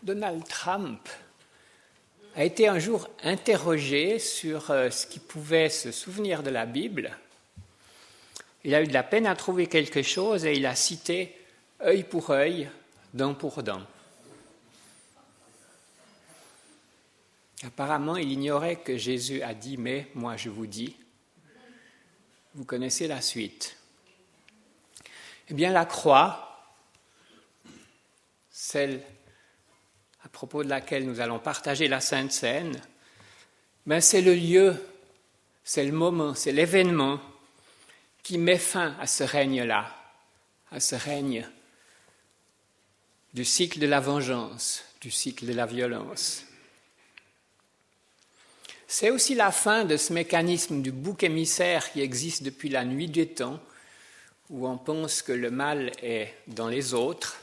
Donald Trump a été un jour interrogé sur ce qu'il pouvait se souvenir de la Bible. Il a eu de la peine à trouver quelque chose et il a cité « œil pour œil, dent pour dent ». Apparemment, il ignorait que Jésus a dit « mais moi je vous dis ». Vous connaissez la suite. Eh bien, la croix, celle à propos de laquelle nous allons partager la Sainte Seine, ben c'est le lieu, c'est le moment, c'est l'événement qui met fin à ce règne-là, à ce règne du cycle de la vengeance, du cycle de la violence. C'est aussi la fin de ce mécanisme du bouc émissaire qui existe depuis la nuit des temps, où on pense que le mal est dans les autres,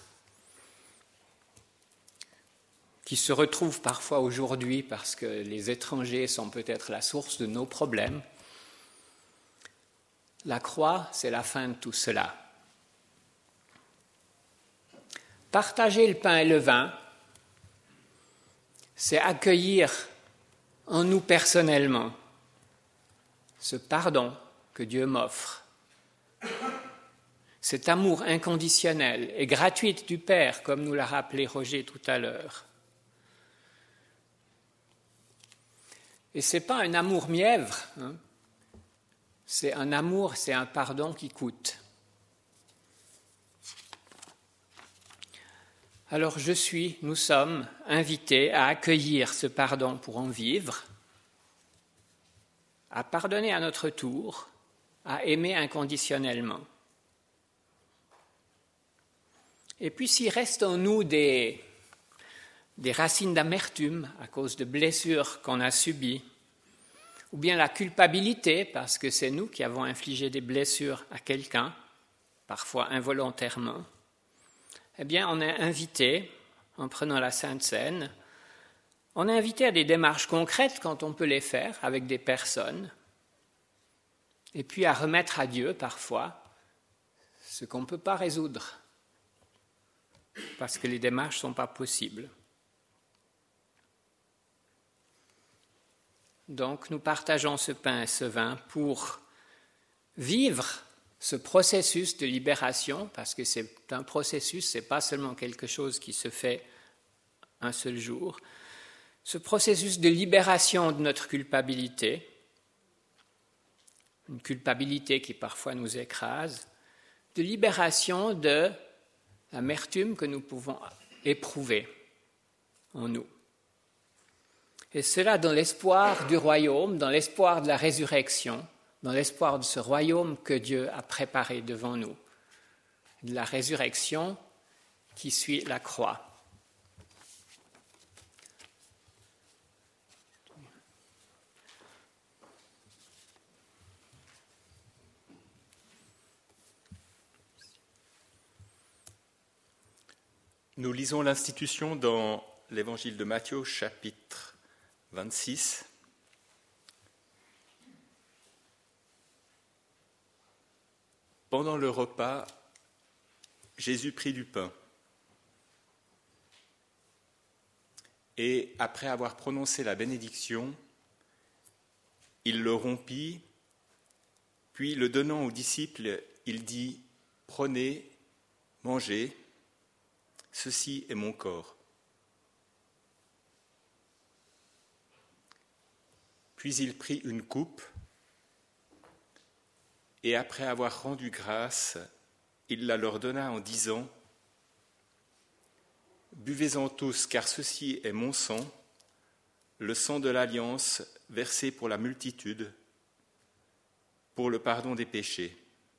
qui se retrouve parfois aujourd'hui parce que les étrangers sont peut-être la source de nos problèmes. La croix, c'est la fin de tout cela. Partager le pain et le vin, c'est accueillir en nous personnellement ce pardon que Dieu m'offre, cet amour inconditionnel et gratuit du Père, comme nous l'a rappelé Roger tout à l'heure. Et ce n'est pas un amour mièvre, c'est un amour, c'est un pardon qui coûte. Alors nous sommes invités à accueillir ce pardon pour en vivre, à pardonner à notre tour, à aimer inconditionnellement. Et puis s'il reste en nous des racines d'amertume à cause de blessures qu'on a subies, ou bien la culpabilité parce que c'est nous qui avons infligé des blessures à quelqu'un, parfois involontairement, eh bien on est invité, en prenant la Sainte Seine, on est invité à des démarches concrètes quand on peut les faire avec des personnes, et puis à remettre à Dieu parfois ce qu'on ne peut pas résoudre, parce que les démarches ne sont pas possibles. Donc nous partageons ce pain et ce vin pour vivre ce processus de libération, parce que c'est un processus, ce n'est pas seulement quelque chose qui se fait un seul jour, ce processus de libération de notre culpabilité, une culpabilité qui parfois nous écrase, de libération de l'amertume que nous pouvons éprouver en nous. Et cela dans l'espoir du royaume, dans l'espoir de la résurrection, dans l'espoir de ce royaume que Dieu a préparé devant nous, de la résurrection qui suit la croix. Nous lisons l'institution dans l'évangile de Matthieu, chapitre 26. Pendant le repas, Jésus prit du pain et, après avoir prononcé la bénédiction, il le rompit, puis le donnant aux disciples, il dit « Prenez, mangez, ceci est mon corps. » Puis il prit une coupe, et après avoir rendu grâce, il la leur donna en disant « Buvez-en tous, car ceci est mon sang, le sang de l'alliance versé pour la multitude, pour le pardon des péchés.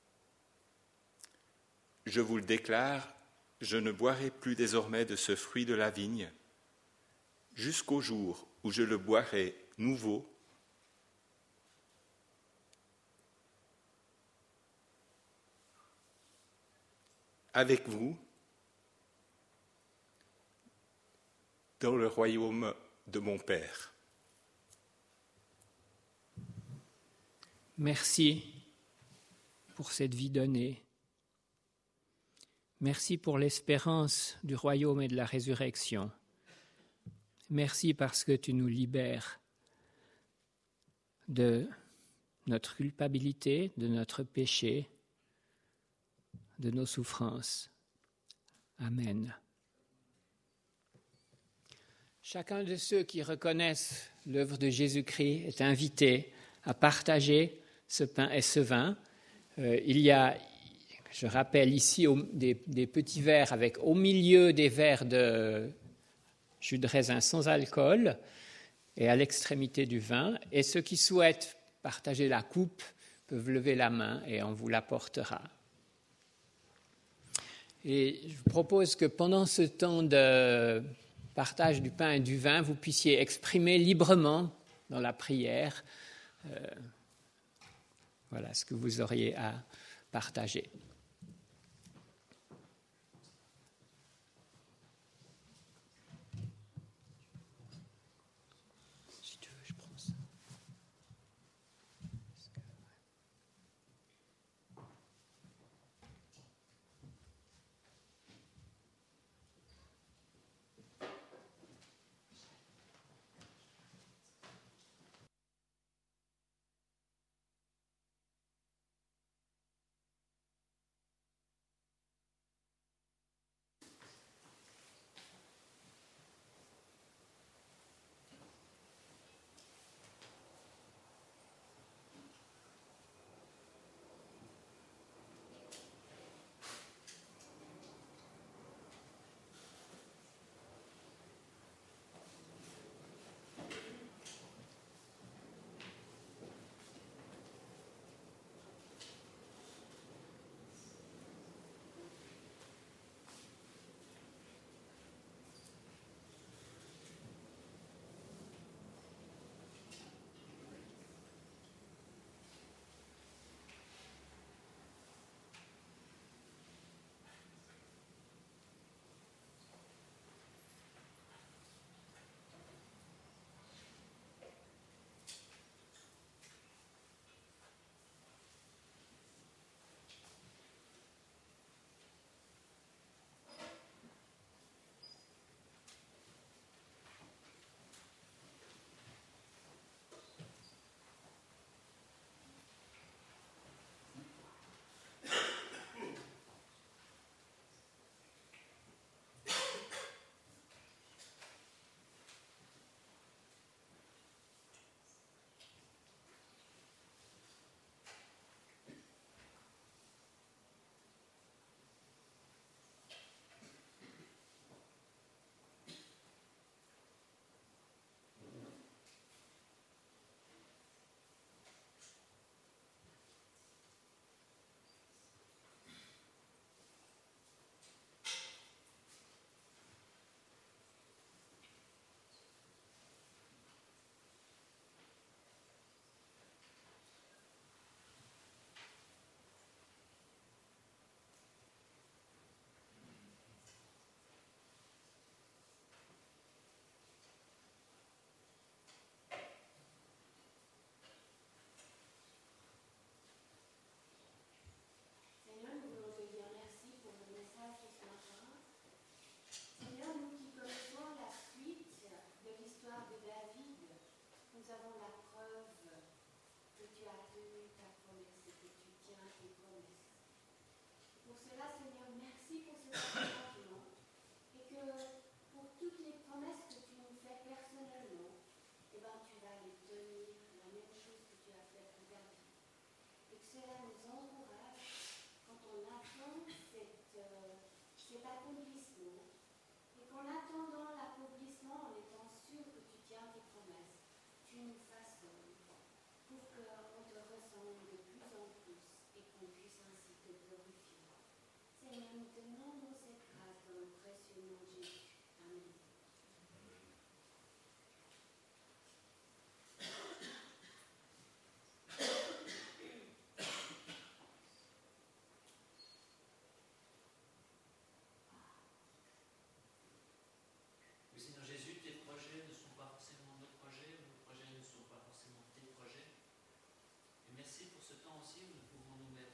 Je vous le déclare, je ne boirai plus désormais de ce fruit de la vigne, jusqu'au jour où je le boirai nouveau avec vous dans le royaume de mon Père. » Merci pour cette vie donnée. Merci pour l'espérance du royaume et de la résurrection. Merci parce que tu nous libères de notre culpabilité, de notre péché, de nos souffrances. Amen. Chacun de ceux qui reconnaissent l'œuvre de Jésus-Christ est invité à partager ce pain et ce vin. Il y a, je rappelle ici, des petits verres avec au milieu des verres de jus de raisin sans alcool et à l'extrémité du vin. Et ceux qui souhaitent partager la coupe peuvent lever la main et on vous l'apportera. Et je vous propose que pendant ce temps de partage du pain et du vin, vous puissiez exprimer librement dans la prière voilà ce que vous auriez à partager. Si tu veux, je prends ça.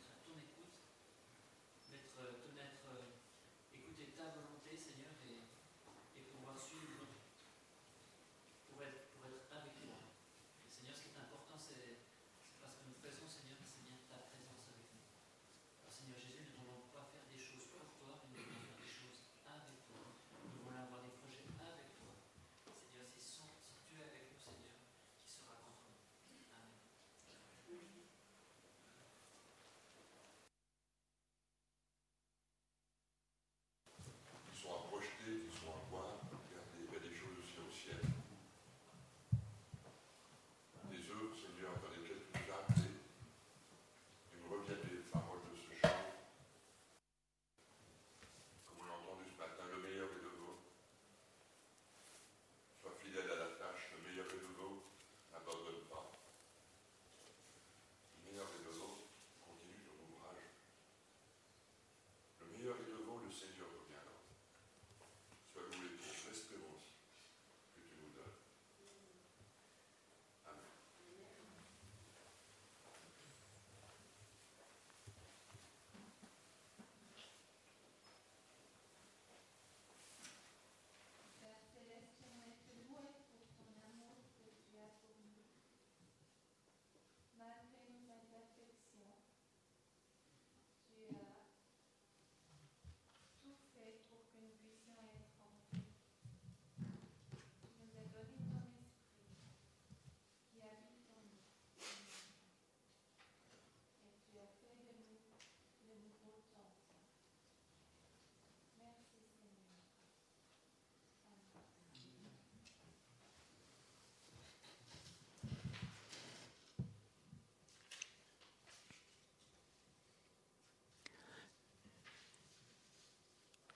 Écouter ta volonté, Seigneur, et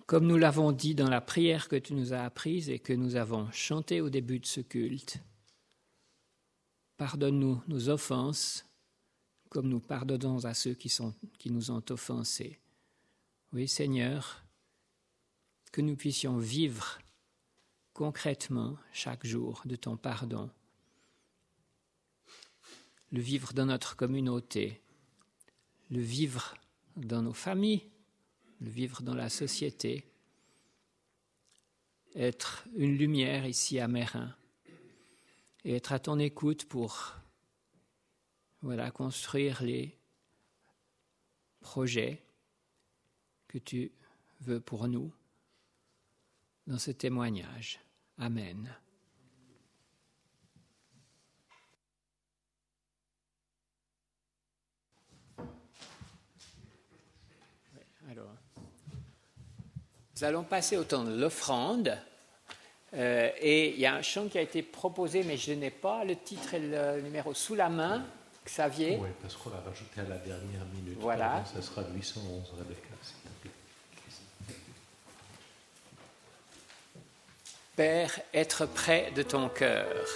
Comme nous l'avons dit dans la prière que tu nous as apprise et que nous avons chantée au début de ce culte, pardonne-nous nos offenses, comme nous pardonnons à ceux qui nous ont offensés. Oui, Seigneur, que nous puissions vivre concrètement chaque jour de ton pardon, le vivre dans notre communauté, le vivre dans nos familles, le vivre dans la société, être une lumière ici à Meyrin et être à ton écoute pour construire les projets que tu veux pour nous dans ce témoignage. Amen. Alors, nous allons passer au temps de l'offrande. Et il y a un chant qui a été proposé, mais je n'ai pas le titre et le numéro sous la main. Xavier. Oui, parce qu'on l'a rajouté à la dernière minute. Voilà. Ça sera 811, Rebecca, s'il te plaît. Père, être près de ton cœur.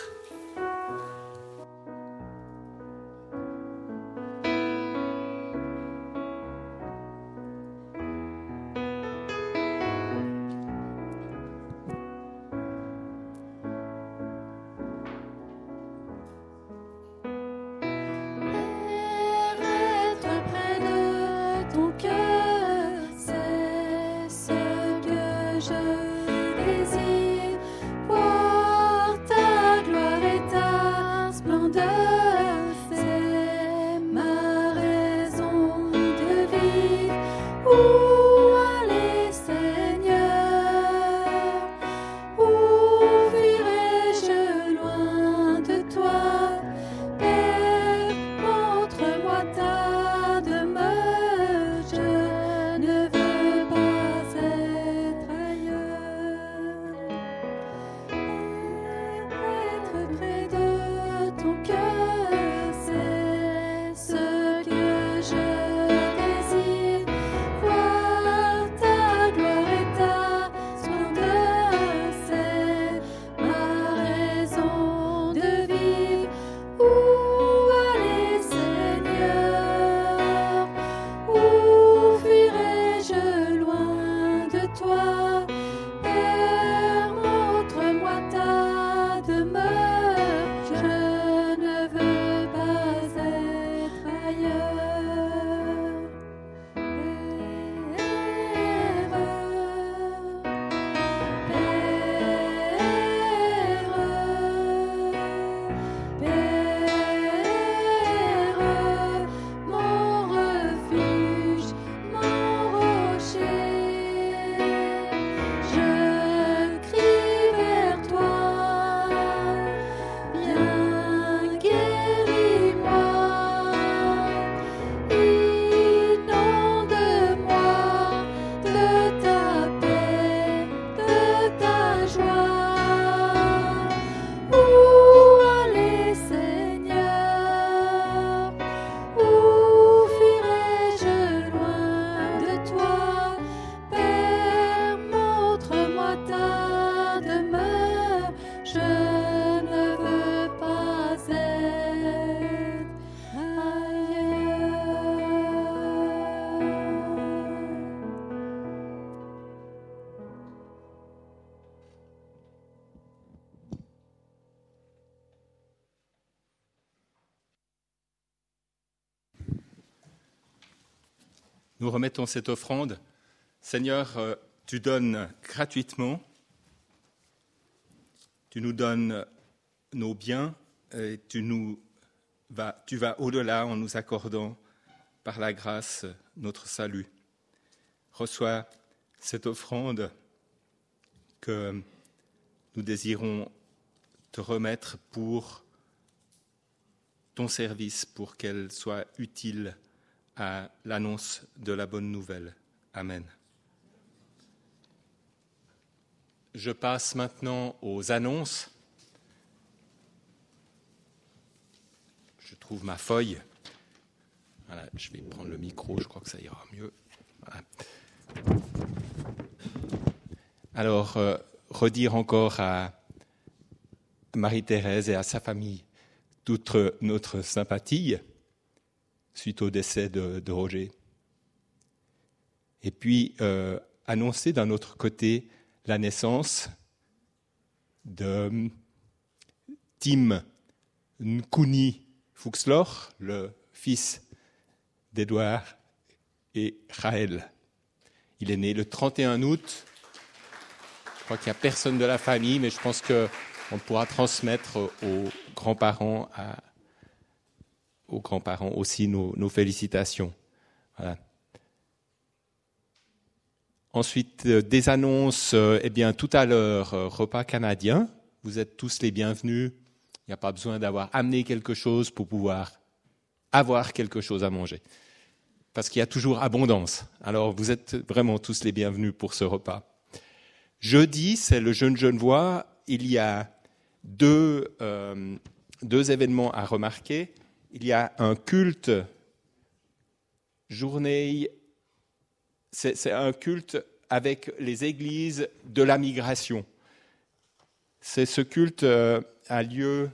Nous remettons cette offrande. Seigneur, tu donnes gratuitement, tu nous donnes nos biens, et tu vas au-delà en nous accordant par la grâce notre salut. Reçois cette offrande que nous désirons te remettre pour ton service, pour qu'elle soit utile à l'annonce de la bonne nouvelle. Amen. Je passe maintenant aux annonces. Je trouve ma feuille. Voilà, je vais prendre le micro, je crois que ça ira mieux. Voilà. Alors, redire encore à Marie-Thérèse et à sa famille toute notre sympathie suite au décès de Roger. Et puis, annoncer d'un autre côté la naissance de Tim Nkuni Fuxlor, le fils d'Édouard et Raël. Il est né le 31 août. Je crois qu'il n'y a personne de la famille, mais je pense qu'on pourra transmettre aux grands-parents aussi nos félicitations. Voilà. Ensuite, des annonces, tout à l'heure, repas canadien. Vous êtes tous les bienvenus. Il n'y a pas besoin d'avoir amené quelque chose pour pouvoir avoir quelque chose à manger. Parce qu'il y a toujours abondance. Alors, vous êtes vraiment tous les bienvenus pour ce repas. Jeudi, c'est le Jeune Genevois. Il y a deux événements à remarquer. Il y a un culte, journée, c'est un culte avec les églises de la migration. Ce culte a lieu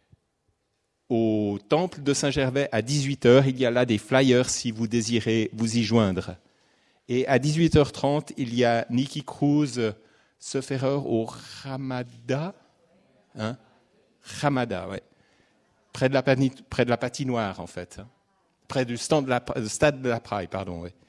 au temple de Saint-Gervais à 18h. Il y a là des flyers si vous désirez vous y joindre. Et à 18h30, il y a Nicky Cruz, Seferer au Ramada. Ramada, ouais. Près de la patinoire, en fait. Près du stade de la Praille, pardon, oui.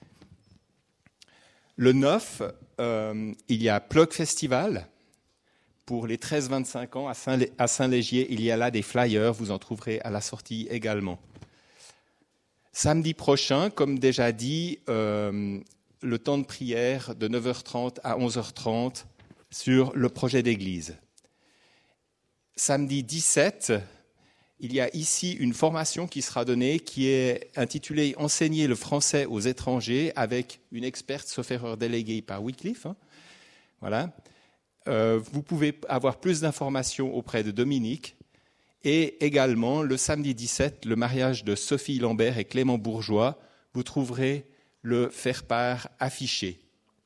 Le 9, il y a Plug Festival. Pour les 13-25 ans, à Saint-Légier, il y a là des flyers, vous en trouverez à la sortie également. Samedi prochain, comme déjà dit, le temps de prière de 9h30 à 11h30 sur le projet d'église. Samedi 17, il y a ici une formation qui sera donnée qui est intitulée « Enseigner le français aux étrangers » avec une experte, sauf erreur déléguée par Wycliffe. Voilà. Vous pouvez avoir plus d'informations auprès de Dominique. Et également, le samedi 17, le mariage de Sophie Lambert et Clément Bourgeois. Vous trouverez le faire-part affiché.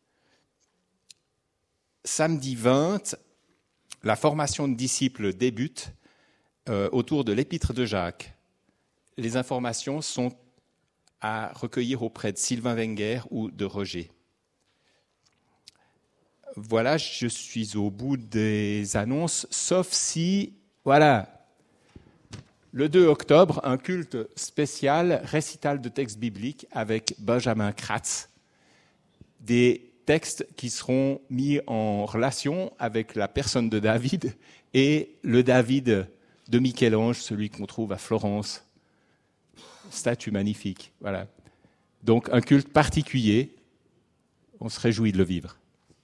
Samedi 20, la formation de disciples débute autour de l'épître de Jacques. Les informations sont à recueillir auprès de Sylvain Wenger ou de Roger. Voilà, je suis au bout des annonces, sauf si, voilà, le 2 octobre, un culte spécial, récital de textes bibliques avec Benjamin Kratz. Des textes qui seront mis en relation avec la personne de David et le David de Michel-Ange, celui qu'on trouve à Florence. Statue magnifique, voilà. Donc un culte particulier, on se réjouit de le vivre.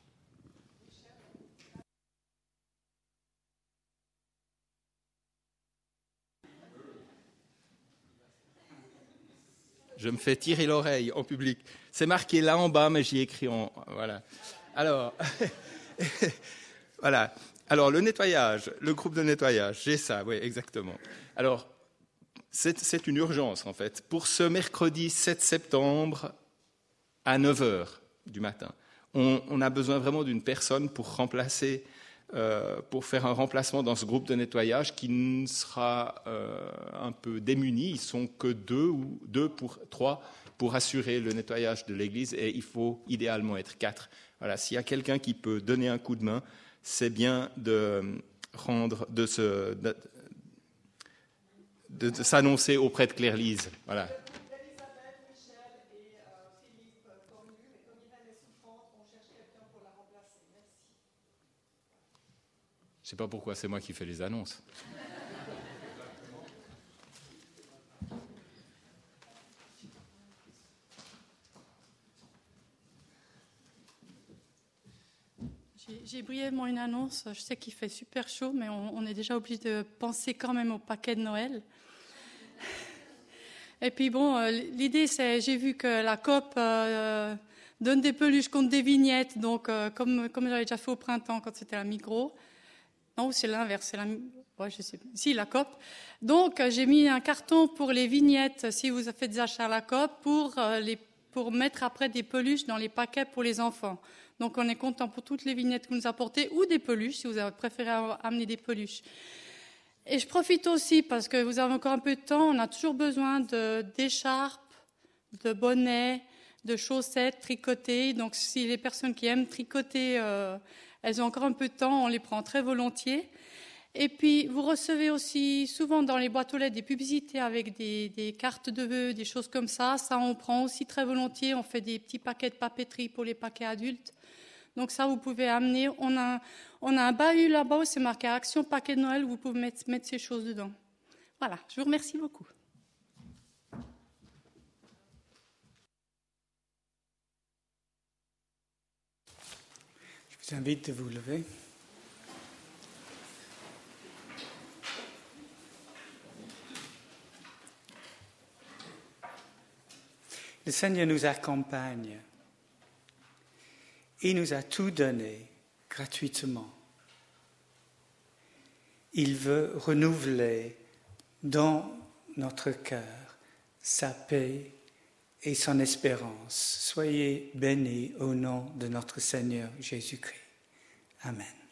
Je me fais tirer l'oreille en public. C'est marqué là en bas, mais j'y ai écrit en... Voilà. Alors, voilà. Alors, le nettoyage, le groupe de nettoyage, j'ai ça, oui, exactement. Alors, c'est une urgence, en fait. Pour ce mercredi 7 septembre, à 9h du matin, on a besoin vraiment d'une personne pour remplacer... pour faire un remplacement dans ce groupe de nettoyage qui sera un peu démuni. Ils ne sont que 3 pour assurer le nettoyage de l'église et il faut idéalement être 4. Voilà, s'il y a quelqu'un qui peut donner un coup de main, c'est bien de s'annoncer auprès de Claire-Lise. Voilà. Je ne sais pas pourquoi c'est moi qui fais les annonces. J'ai brièvement une annonce. Je sais qu'il fait super chaud, mais on est déjà obligé de penser quand même au paquet de Noël. Et puis bon, l'idée c'est, j'ai vu que la COP donne des peluches contre des vignettes, donc comme j'avais déjà fait au printemps quand c'était la Migros. Non, c'est l'inverse, c'est je sais pas. Si, la COP. Donc, j'ai mis un carton pour les vignettes, si vous faites des achats à la COP, pour pour mettre après des peluches dans les paquets pour les enfants. Donc on est content pour toutes les vignettes que vous nous apportez, ou des peluches, si vous avez préféré amener des peluches. Et je profite aussi, parce que vous avez encore un peu de temps, on a toujours besoin d'écharpes, de bonnets, de chaussettes tricotées. Donc si les personnes qui aiment tricoter, elles ont encore un peu de temps, on les prend très volontiers. Et puis, vous recevez aussi souvent dans les boîtes aux lettres des publicités avec des cartes de vœux, des choses comme ça. Ça, on prend aussi très volontiers. On fait des petits paquets de papeterie pour les paquets adultes. Donc ça, vous pouvez amener. On a un bahut là-bas où c'est marqué Action Paquet de Noël. Vous pouvez mettre ces choses dedans. Voilà, je vous remercie beaucoup. Je vous invite à vous lever. Le Seigneur nous accompagne. Il nous a tout donné gratuitement. Il veut renouveler dans notre cœur sa paix et son espérance. Soyez bénis au nom de notre Seigneur Jésus-Christ. Amen.